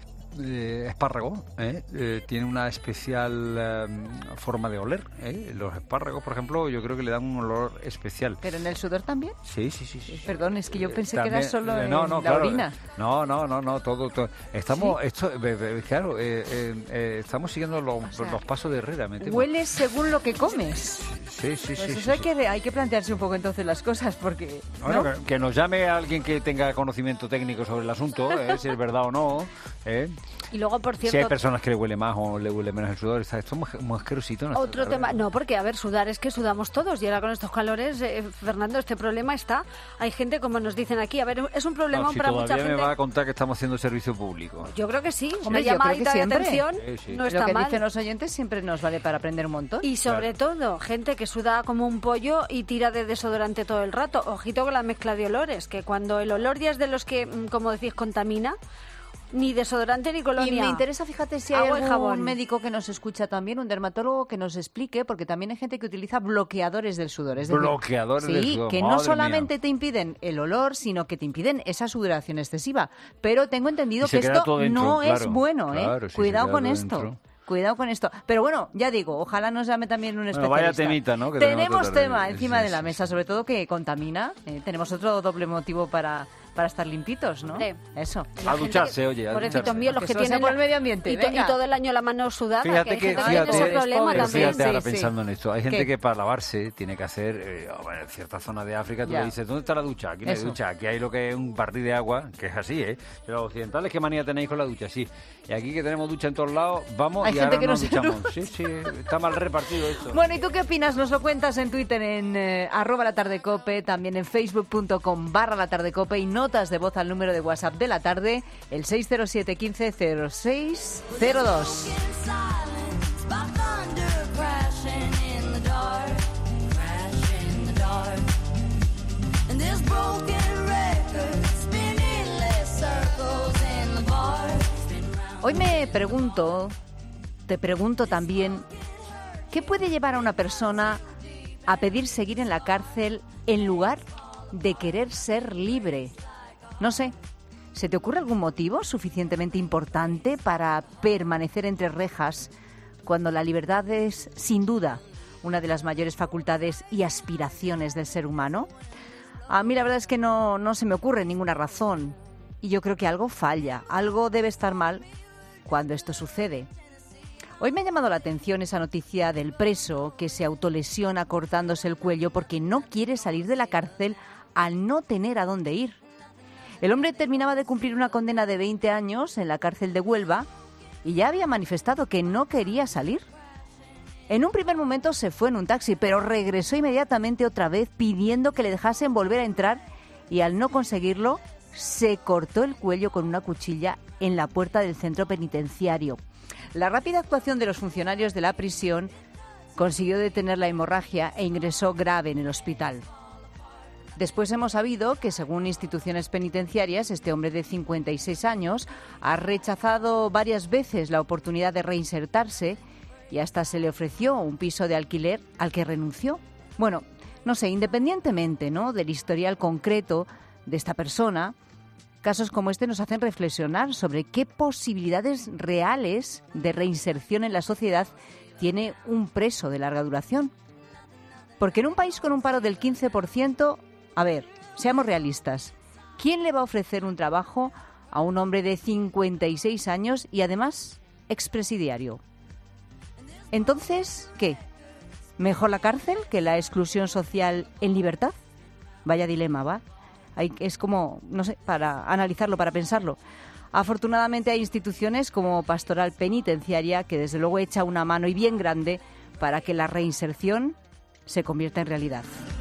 eh, espárrago, ¿eh? Eh, tiene una especial eh, forma de oler. ¿eh? Los espárragos, por ejemplo, yo creo que le dan un olor especial. ¿Pero en el sudor también? Sí, sí, sí. sí. Perdón, es que yo pensé que También- era solo eh, en no, no, la claro, orina. eh, No, no, no, no, todo, todo. Estamos, esto, eh, eh, claro, eh, eh, eh, estamos siguiendo los, sea, los pasos de Herrera, me temo. Hueles según lo que comes. Sí, sí, Pues sí. eso sí, hay, sí. Que, hay que plantearse un poco entonces las cosas, porque... Bueno, ¿no? que, que nos llame alguien que tenga conocimiento técnico sobre el asunto, ¿eh? si es verdad o no. ¿eh? Y luego, por cierto... Si hay personas que le huele más o le huele menos el sudor, está esto es muy asquerosito. ¿No? Otro tema... No, porque, a ver, sudar es que sudamos todos. Y ahora con estos calores, eh, Fernando, este problema está... Hay gente, como nos dicen aquí, a ver, es un problema no, si para mucha gente... me va a contar que estamos haciendo servicio público. Yo creo que sí. Hombre, una llamadita yo creo que siempre. de atención sí, sí. no está Lo que mal. dicen los oyentes siempre nos vale para aprender un montón. Y sobre claro. todo, gente que suda como un pollo y tira de desodorante todo el rato. Ojito con la mezcla de olores, que cuando el olor ya es de los que, como decís, contamina... Ni desodorante ni colonia. Y me interesa, fíjate, si hay Agua y algún jabón. médico que nos escucha también, un dermatólogo que nos explique, porque también hay gente que utiliza bloqueadores del sudor. Es decir, bloqueadores sí, del sudor. que Madre no solamente mía. te impiden el olor, sino que te impiden esa sudoración excesiva. Pero tengo entendido Y se que queda esto todo dentro, no claro, es bueno, ¿eh? claro, sí, Cuidado se queda con todo esto. dentro. Cuidado con esto. Pero bueno, ya digo, ojalá nos llame también un Bueno, especialista. vaya temita, ¿no? Que tenemos que tema de... encima sí, de la sí, mesa, sobre todo que contamina. Eh, tenemos otro doble motivo para... para estar limpitos, ¿no? Sí. Eso. A ducharse, oye, a Pobrecitos ducharse. míos, los que Eso sea tienen por el medio ambiente, y, to- y venga. todo el año la mano sudada, Fíjate que hay que, gente que fíjate, tiene ese problema pero también. fíjate ahora sí, pensando sí. en esto. Hay gente ¿Qué? que para lavarse tiene que hacer, eh, bueno, en cierta zona de África, tú Ya. le dices, ¿dónde está la ducha? Aquí no hay Eso. ducha, aquí hay lo que es un barril de agua, que es así, ¿eh? Pero los occidentales, ¿qué manía tenéis con la ducha? Sí. Y aquí que tenemos ducha en todos lados, vamos Hay y gente ahora que no nos se duchamos. ducha. Sí, sí, está mal repartido esto. Bueno, ¿y tú qué opinas? Nos lo cuentas en Twitter, en eh, arroba la tarde cope, también en facebook punto com barra la tarde cope y notas de voz al número de WhatsApp de la tarde, el seis cero siete uno cinco cero seis cero dos. Hoy me pregunto, te pregunto también, ¿qué puede llevar a una persona a pedir seguir en la cárcel en lugar de querer ser libre? No sé, ¿se te ocurre algún motivo suficientemente importante para permanecer entre rejas cuando la libertad es, sin duda, una de las mayores facultades y aspiraciones del ser humano? A mí la verdad es que no, no se me ocurre ninguna razón y yo creo que algo falla, algo debe estar mal cuando esto sucede. Hoy me ha llamado la atención esa noticia del preso que se autolesiona cortándose el cuello porque no quiere salir de la cárcel al no tener a dónde ir. El hombre terminaba de cumplir una condena de veinte años en la cárcel de Huelva y ya había manifestado que no quería salir. En un primer momento se fue en un taxi, pero regresó inmediatamente otra vez pidiendo que le dejasen volver a entrar y al no conseguirlo se cortó el cuello con una cuchilla en la puerta del centro penitenciario. La rápida actuación de los funcionarios de la prisión consiguió detener la hemorragia e ingresó grave en el hospital. Después hemos sabido que, según instituciones penitenciarias, este hombre de cincuenta y seis años ha rechazado varias veces la oportunidad de reinsertarse y hasta se le ofreció un piso de alquiler al que renunció. Bueno, no sé, independientemente, ¿no?, del historial concreto de esta persona, casos como este nos hacen reflexionar sobre qué posibilidades reales de reinserción en la sociedad tiene un preso de larga duración. Porque en un país con un paro del quince por ciento, a ver, seamos realistas, ¿quién le va a ofrecer un trabajo a un hombre de cincuenta y seis años y además expresidiario? Entonces, ¿qué? ¿Mejor la cárcel que la exclusión social en libertad? Vaya dilema, ¿va? Hay, es como, no sé, para analizarlo, para pensarlo. Afortunadamente hay instituciones como Pastoral Penitenciaria que desde luego echa una mano y bien grande para que la reinserción se convierta en realidad.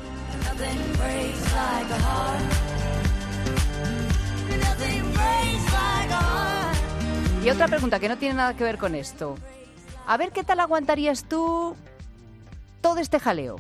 Y otra pregunta que no tiene nada que ver con esto. A ver qué tal aguantarías tú todo este jaleo.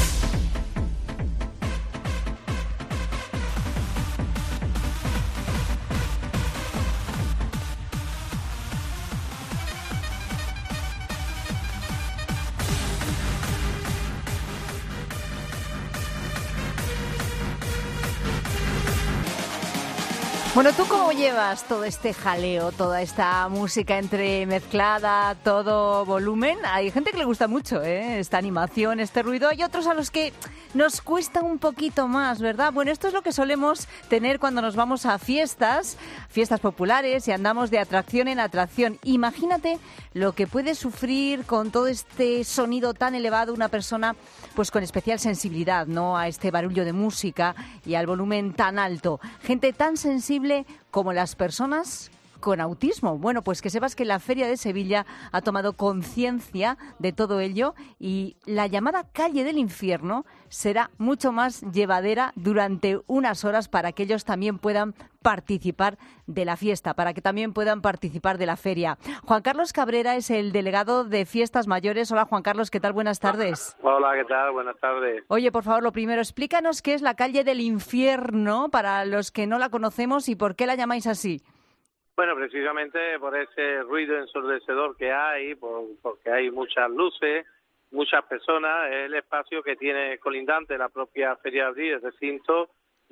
Bueno, ¿tú cómo llevas todo este jaleo, toda esta música entremezclada, todo volumen? Hay gente que le gusta mucho, ¿eh?, esta animación, este ruido. Hay otros a los que nos cuesta un poquito más, ¿verdad? Bueno, esto es lo que solemos tener cuando nos vamos a fiestas, fiestas populares y andamos de atracción en atracción. Imagínate lo que puede sufrir con todo este sonido tan elevado una persona pues con especial sensibilidad, ¿no?, a este barullo de música y al volumen tan alto. Gente tan sensible como las personas con autismo. Bueno, pues que sepas que la Feria de Sevilla ha tomado conciencia de todo ello y la llamada calle del infierno será mucho más llevadera durante unas horas para que ellos también puedan participar de la fiesta, para que también puedan participar de la feria. Juan Carlos Cabrera es el delegado de Fiestas Mayores. Hola, Juan Carlos, ¿qué tal? Buenas tardes. Hola, ¿qué tal? Buenas tardes. Oye, por favor, lo primero, explícanos qué es la calle del infierno para los que no la conocemos y por qué la llamáis así. Bueno, precisamente por ese ruido ensordecedor que hay, por, porque hay muchas luces, muchas personas, es el espacio que tiene colindante la propia Feria de Abril, el recinto,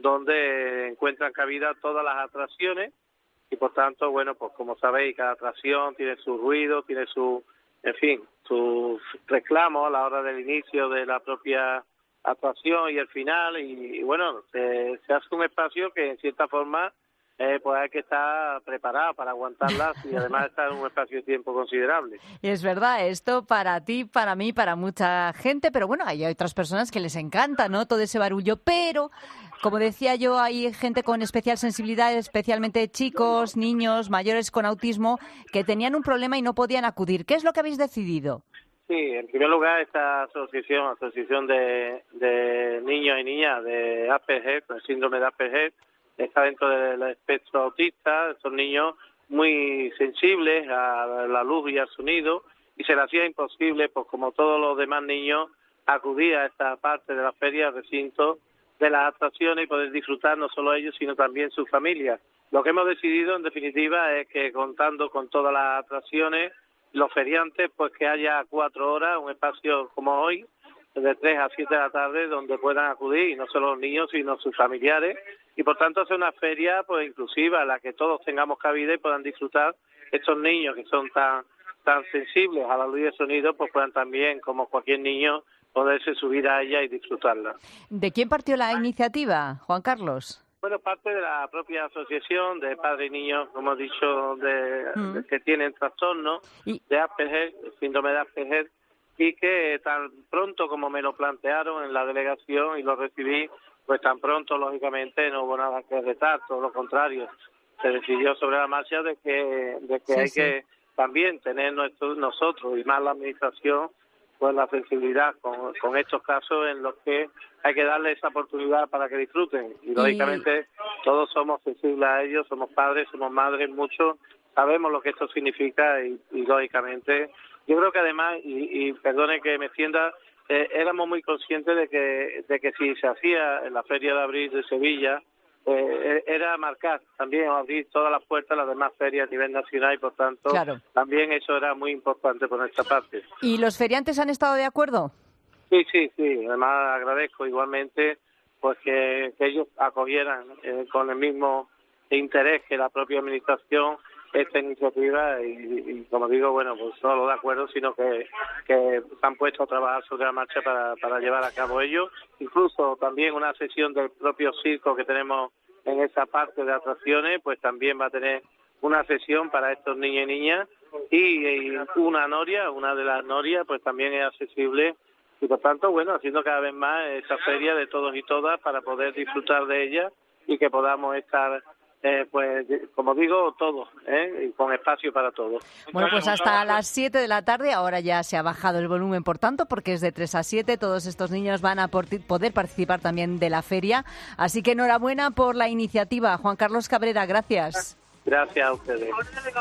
donde encuentran cabida todas las atracciones y por tanto, bueno, pues como sabéis, cada atracción tiene su ruido, tiene su, en fin, sus reclamos a la hora del inicio de la propia atracción y el final y, y bueno, se, se hace un espacio que en cierta forma Eh, pues hay que estar preparado para aguantarlas y además estar en un espacio de tiempo considerable. Y es verdad, esto para ti, para mí, para mucha gente, pero bueno, hay otras personas que les encanta, ¿no? Todo ese barullo, pero como decía yo, hay gente con especial sensibilidad, especialmente chicos, niños, mayores con autismo, que tenían un problema y no podían acudir. ¿Qué es lo que habéis decidido? Sí, en primer lugar esta asociación, asociación de, de niños y niñas de A P G, con el síndrome de A P G, está dentro del espectro autista, son niños muy sensibles a la luz y al sonido y se les hacía imposible, pues como todos los demás niños, acudir a esta parte de la feria, recinto de las atracciones y poder disfrutar no solo ellos sino también sus familias. Lo que hemos decidido en definitiva es que contando con todas las atracciones, los feriantes pues que haya cuatro horas, un espacio como hoy, de tres a siete de la tarde donde puedan acudir y no solo los niños sino sus familiares y por tanto hacer una feria pues inclusiva en la que todos tengamos cabida y puedan disfrutar estos niños que son tan tan sensibles a la luz y el sonido pues puedan también como cualquier niño poderse subir a ella y disfrutarla. ¿De quién partió la iniciativa, Juan Carlos? Bueno, parte de la propia asociación de padres y niños, como he dicho, de, mm. de que tienen trastornos ¿Y? de A P G, el síndrome de A P G, y que tan pronto como me lo plantearon en la delegación y lo recibí, pues tan pronto, lógicamente, no hubo nada que retar, todo lo contrario. Se decidió sobre la marcha de que, de que sí, hay sí. que también tener nuestro, nosotros y más la administración, pues la sensibilidad con, con estos casos en los que hay que darle esa oportunidad para que disfruten. Y, lógicamente, y... todos somos sensibles a ellos, somos padres, somos madres, muchos, sabemos lo que esto significa y, y lógicamente... Yo creo que además, y, y perdone que me extienda, eh, éramos muy conscientes de que de que si se hacía en la Feria de Abril de Sevilla, eh, era marcar también abrir todas las puertas a las demás ferias a nivel nacional y por tanto claro. también eso era muy importante por nuestra parte. ¿Y los feriantes han estado de acuerdo? Sí, sí, sí. Además agradezco igualmente pues que, que ellos acogieran eh, con el mismo interés que la propia administración esta iniciativa y, y como digo, bueno, pues no solo de acuerdo, sino que, que se han puesto a trabajar sobre la marcha para, para llevar a cabo ello. Incluso también una sesión del propio circo que tenemos en esa parte de atracciones, pues también va a tener una sesión para estos niños y niñas y, y una noria, una de las norias, pues también es accesible y por tanto, bueno, haciendo cada vez más esa feria de todos y todas para poder disfrutar de ella y que podamos estar Eh, pues como digo, todos, ¿eh? Y con espacio para todos. Bueno, pues hasta las siete de la tarde, ahora ya se ha bajado el volumen, por tanto, porque es de tres a siete, todos estos niños van a poder participar también de la feria, así que enhorabuena por la iniciativa. Juan Carlos Cabrera, gracias. Gracias a ustedes.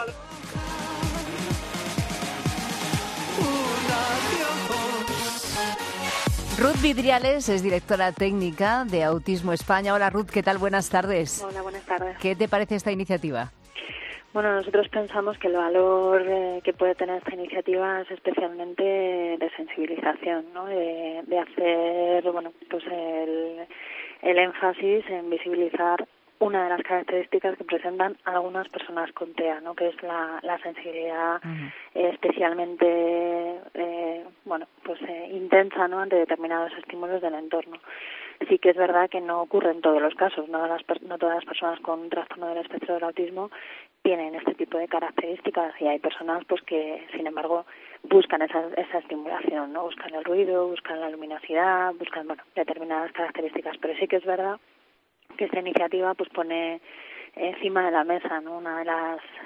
Ruth Vidriales es directora técnica de Autismo España. Hola Ruth, ¿qué tal? Buenas tardes. Hola, buenas tardes. ¿Qué te parece esta iniciativa? Bueno, nosotros pensamos que el valor eh, que puede tener esta iniciativa es especialmente de sensibilización, ¿no? De, de hacer, bueno, pues el, el énfasis en visibilizar una de las características que presentan algunas personas con T E A, ¿no? Que es la, la sensibilidad uh-huh. eh, especialmente eh, bueno, pues eh, intensa, ¿no? Ante determinados estímulos del entorno. Sí que es verdad que no ocurre en todos los casos, no, las, no todas las personas con un trastorno del espectro del autismo tienen este tipo de características y hay personas pues que, sin embargo, buscan esa, esa estimulación, ¿no? Buscan el ruido, buscan la luminosidad, buscan, bueno, determinadas características, pero sí que es verdad que esta iniciativa pues pone encima de la mesa, ¿no? Una de las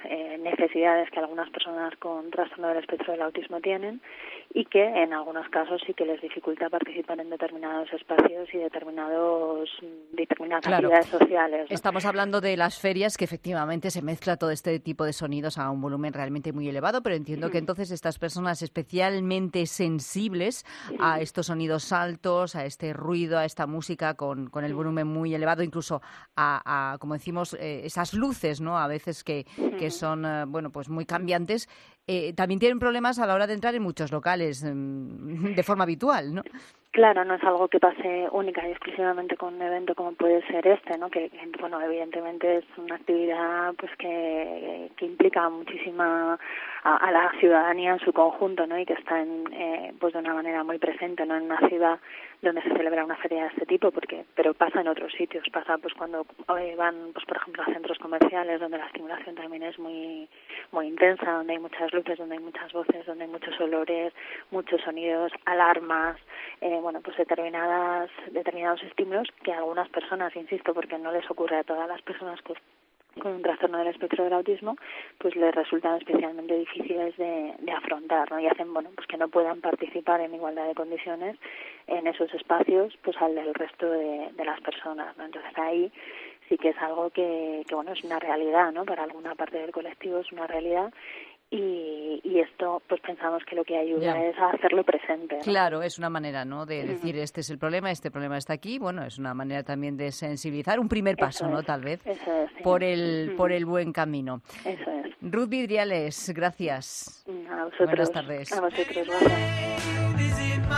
eh, necesidades que algunas personas con trastorno del espectro del autismo tienen y que en algunos casos sí que les dificulta participar en determinados espacios y determinados determinadas Claro. actividades sociales, ¿no? Estamos hablando de las ferias, que efectivamente se mezcla todo este tipo de sonidos a un volumen realmente muy elevado, pero entiendo que entonces estas personas especialmente sensibles a estos sonidos altos, a este ruido, a esta música con, con el volumen muy elevado, incluso a, a como decimos, eh, esas luces, ¿no? A veces que, que son, eh, bueno, pues muy cambiantes, eh, también tienen problemas a la hora de entrar en muchos locales mm, de forma habitual, ¿no? Claro, no es algo que pase única y exclusivamente con un evento como puede ser este, ¿no? Que, que, bueno, evidentemente es una actividad pues que, que implica muchísima a, a la ciudadanía en su conjunto, ¿no? Y que está en, eh, pues de una manera muy presente, ¿no? En una ciudad donde se celebra una feria de este tipo, porque pero pasa en otros sitios, pasa pues cuando eh, van, pues por ejemplo, a centros comerciales donde la estimulación también es muy muy intensa, donde hay muchas luces, donde hay muchas voces, donde hay muchos olores, muchos sonidos, alarmas, eh, bueno, pues determinadas determinados estímulos que a algunas personas, insisto, porque no les ocurre a todas las personas con, con un trastorno del espectro del autismo, pues les resultan especialmente difíciles de, de afrontar, ¿no? Y hacen, bueno, pues que no puedan participar en igualdad de condiciones en esos espacios, pues al del resto de, de las personas, ¿no? Entonces ahí sí que es algo que, que, bueno, es una realidad, ¿no? Para alguna parte del colectivo es una realidad. Y, y esto, pues pensamos que lo que ayuda Ya. es a hacerlo presente, ¿no? Claro, es una manera, ¿no?, de decir, este es el problema, este problema está aquí. Bueno, es una manera también de sensibilizar, un primer paso, Eso ¿no?, es, tal vez, eso es, sí. por el Ujú. por el buen camino. Eso es. Ruth Vidriales, gracias. A vosotros. Buenas tardes. A vosotros, gracias.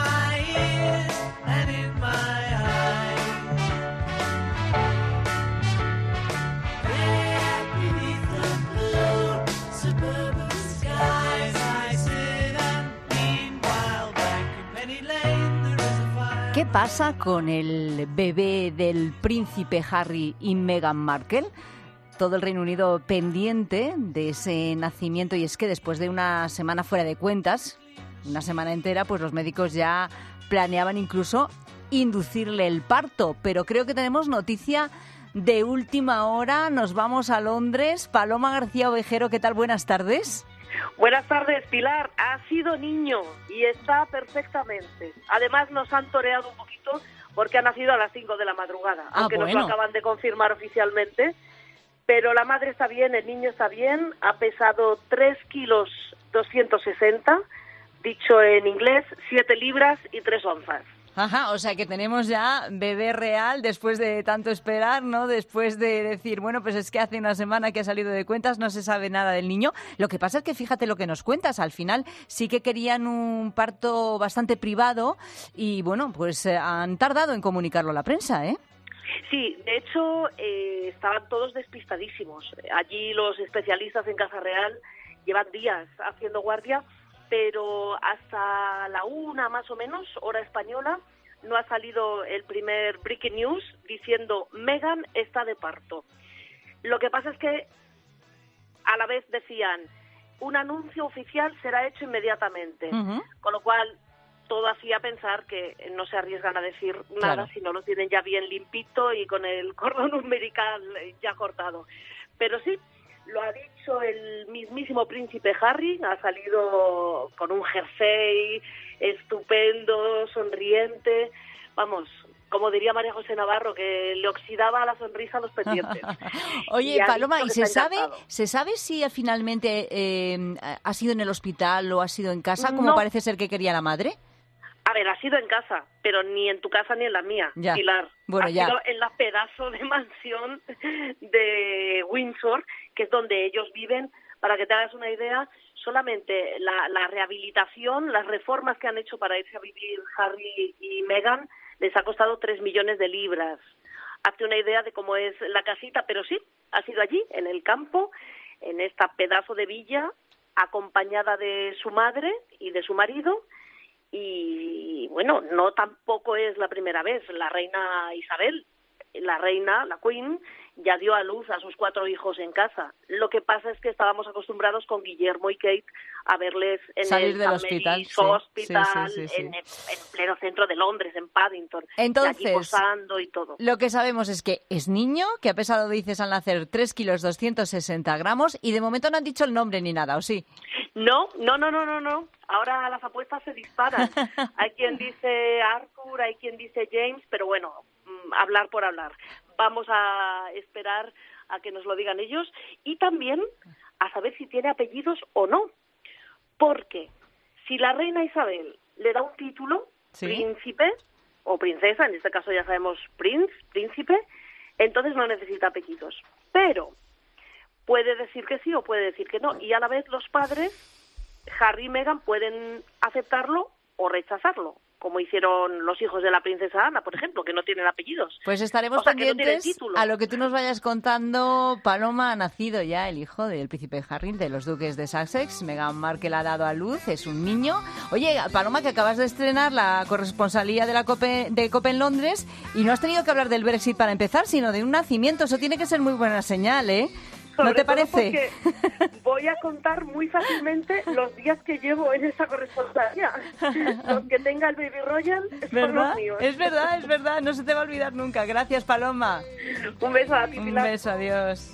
¿Qué pasa con el bebé del príncipe Harry y Meghan Markle? Todo el Reino Unido pendiente de ese nacimiento, y es que después de una semana fuera de cuentas, una semana entera, pues los médicos ya planeaban incluso inducirle el parto. Pero creo que tenemos noticia de última hora. Nos vamos a Londres. Paloma García Ovejero, ¿qué tal? Buenas tardes. Buenas tardes, Pilar. Ha sido niño y está perfectamente. Además, nos han toreado un poquito porque ha nacido a las cinco de la madrugada, Ah, aunque bueno. nos lo acaban de confirmar oficialmente. Pero la madre está bien, el niño está bien, ha pesado tres kilos doscientos sesenta, dicho en inglés, siete libras y tres onzas. Ajá, o sea que tenemos ya bebé real después de tanto esperar, ¿no? Después de decir, bueno, pues es que hace una semana que ha salido de cuentas, no se sabe nada del niño. Lo que pasa es que fíjate lo que nos cuentas, al final sí que querían un parto bastante privado y, bueno, pues eh, han tardado en comunicarlo a la prensa, ¿eh? Sí, de hecho, eh, estaban todos despistadísimos. Allí los especialistas en Casa Real llevan días haciendo guardia, pero hasta la una más o menos, hora española, no ha salido el primer breaking news diciendo Meghan está de parto. Lo que pasa es que a la vez decían un anuncio oficial será hecho inmediatamente, Uh-huh. con lo cual todo hacía pensar que no se arriesgan a decir nada Claro. si no lo tienen ya bien limpito y con el cordón umbilical ya cortado. Pero sí, lo ha dicho el mismísimo príncipe Harry, ha salido con un jersey estupendo, sonriente, vamos, como diría María José Navarro, que le oxidaba la sonrisa a los pendientes. Oye, Y ha Paloma, dicho ¿y que se está sabe, encantado. se sabe si finalmente eh, ha sido en el hospital o ha sido en casa, como No. parece ser que quería la madre? A ver, ha sido en casa, pero ni en tu casa ni en la mía, Ya. Pilar. Bueno, ha ya. sido en la pedazo de mansión de Windsor, que es donde ellos viven. Para que te hagas una idea, solamente la, la rehabilitación, las reformas que han hecho para irse a vivir Harry y Meghan, les ha costado tres millones de libras. Hazte una idea de cómo es la casita, pero sí, ha sido allí, en el campo, en esta pedazo de villa, acompañada de su madre y de su marido. Y bueno, no tampoco es la primera vez. La reina Isabel la reina, la Queen, ya dio a luz a sus cuatro hijos en casa. Lo que pasa es que estábamos acostumbrados con Guillermo y Kate a verles en Salir el del San hospital, Mary's sí. Hospital, Sí, sí, sí, sí. En, el, en pleno centro de Londres, en Paddington, Entonces, allí posando y todo. Lo que sabemos es que es niño, que ha pesado, dices, al nacer tres kilos doscientos sesenta gramos y de momento no han dicho el nombre ni nada, ¿o sí? No, no, no, no, no, no. Ahora las apuestas se disparan. Hay quien dice Arthur, hay quien dice James, pero bueno, hablar por hablar. Vamos a esperar a que nos lo digan ellos y también a saber si tiene apellidos o no. Porque si la reina Isabel le da un título, ¿sí? príncipe o princesa, en este caso ya sabemos prince, príncipe, entonces no necesita apellidos. Pero puede decir que sí o puede decir que no. Y a la vez los padres, Harry y Meghan, pueden aceptarlo o rechazarlo, como hicieron los hijos de la princesa Ana, por ejemplo, que no tienen apellidos. Pues estaremos o sea, que no tienen pendientes título. a lo que tú nos vayas contando. Paloma, ha nacido ya el hijo del príncipe Harry, de los duques de Sussex. Meghan Markle ha dado a luz, es un niño. Oye, Paloma, que acabas de estrenar la corresponsalía de la COPE, de COPE en Londres y no has tenido que hablar del Brexit para empezar, sino de un nacimiento. Eso tiene que ser muy buena señal, ¿eh? ¿No te parece? Porque voy a contar muy fácilmente los días que llevo en esa corresponsalía. Los que tenga el Baby Royal son ¿verdad? los míos. Es verdad, es verdad. No se te va a olvidar nunca. Gracias, Paloma. Un beso a ti, Un Pilar. beso, adiós.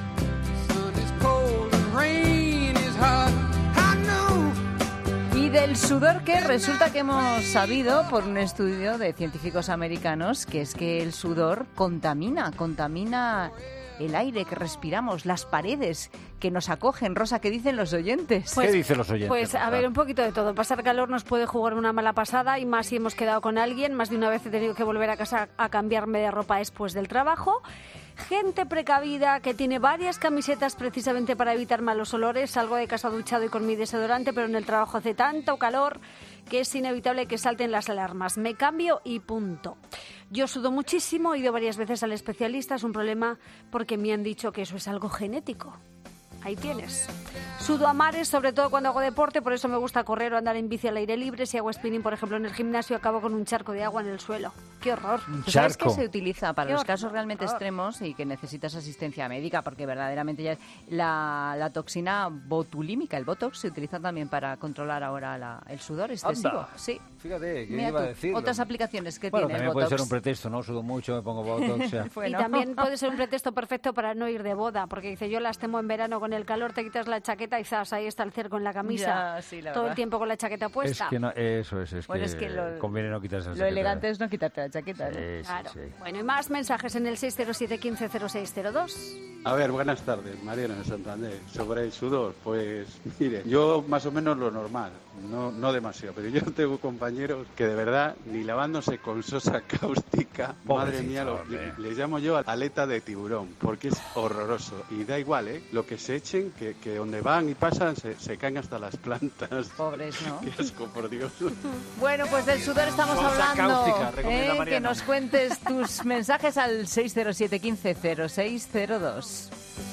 Y del sudor, que resulta que hemos sabido por un estudio de científicos americanos que es que el sudor contamina, contamina el aire que respiramos, las paredes que nos acogen. Rosa, ¿qué dicen los oyentes? ¿Qué dicen los oyentes? Pues a ver, un poquito de todo. Pasar calor nos puede jugar una mala pasada y más si hemos quedado con alguien. Más de una vez he tenido que volver a casa a cambiarme de ropa después del trabajo. Gente precavida que tiene varias camisetas precisamente para evitar malos olores. Salgo de casa duchado y con mi desodorante, pero en el trabajo hace tanto calor que es inevitable que salten las alarmas. Me cambio y punto. Yo sudo muchísimo, he ido varias veces al especialista, es un problema porque me han dicho que eso es algo genético. Ahí tienes. Sudo a mares, sobre todo cuando hago deporte, por eso me gusta correr o andar en bici al aire libre. Si hago spinning, por ejemplo, en el gimnasio, acabo con un charco de agua en el suelo. ¡Qué horror! ¿Tú sabes que se utiliza para Qué los horror. casos realmente extremos y que necesitas asistencia médica? Porque verdaderamente ya la, la toxina botulímica, el botox, se utiliza también para controlar ahora la- el sudor excesivo. Anda. Sí. Fíjate, ¿qué Mira iba a tú, decir? otras aplicaciones que Bueno, tiene el también puede botox. ser un pretexto, ¿no? Sudo mucho, me pongo botox. ya. Y también puede ser un pretexto perfecto para no ir de boda, porque dice, yo las temo en verano con el calor, te quitas la chaqueta y zas, ahí está el cerco en la camisa. Ya, sí, la todo verdad. el tiempo con la chaqueta Es puesta. que no, eso es, es Bueno, que, es que lo- conviene no quitarse la Lo chaqueta. elegante es no quitarte la chaqueta, ¿no? Sí, sí, Claro. sí. Bueno, y más mensajes en el seis cero siete, uno cinco cero seis cero dos. A ver, buenas tardes, Mariano de Santander. Sobre el sudor, pues mire, yo más o menos lo normal, no, no demasiado, pero yo tengo compañeros que de verdad, ni lavándose con sosa cáustica, madre Pobrecito, mía, lo, hombre. le, le llamo yo aleta de tiburón, porque es horroroso. Y da igual, ¿eh? Lo que se echen, que, que donde van y pasan se, se caen hasta las plantas. Pobres, ¿no? Qué asco, por Dios. Bueno, pues del sudor estamos Sosa hablando. cáustica, recomienda ¿eh? Que Mariano. nos cuentes tus mensajes al seis cero siete, uno cinco cero seis cero dos.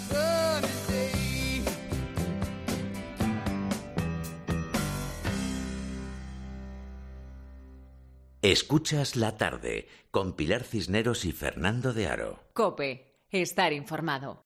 Escuchas la tarde con Pilar Cisneros y Fernando de Aro. COPE. Estar informado.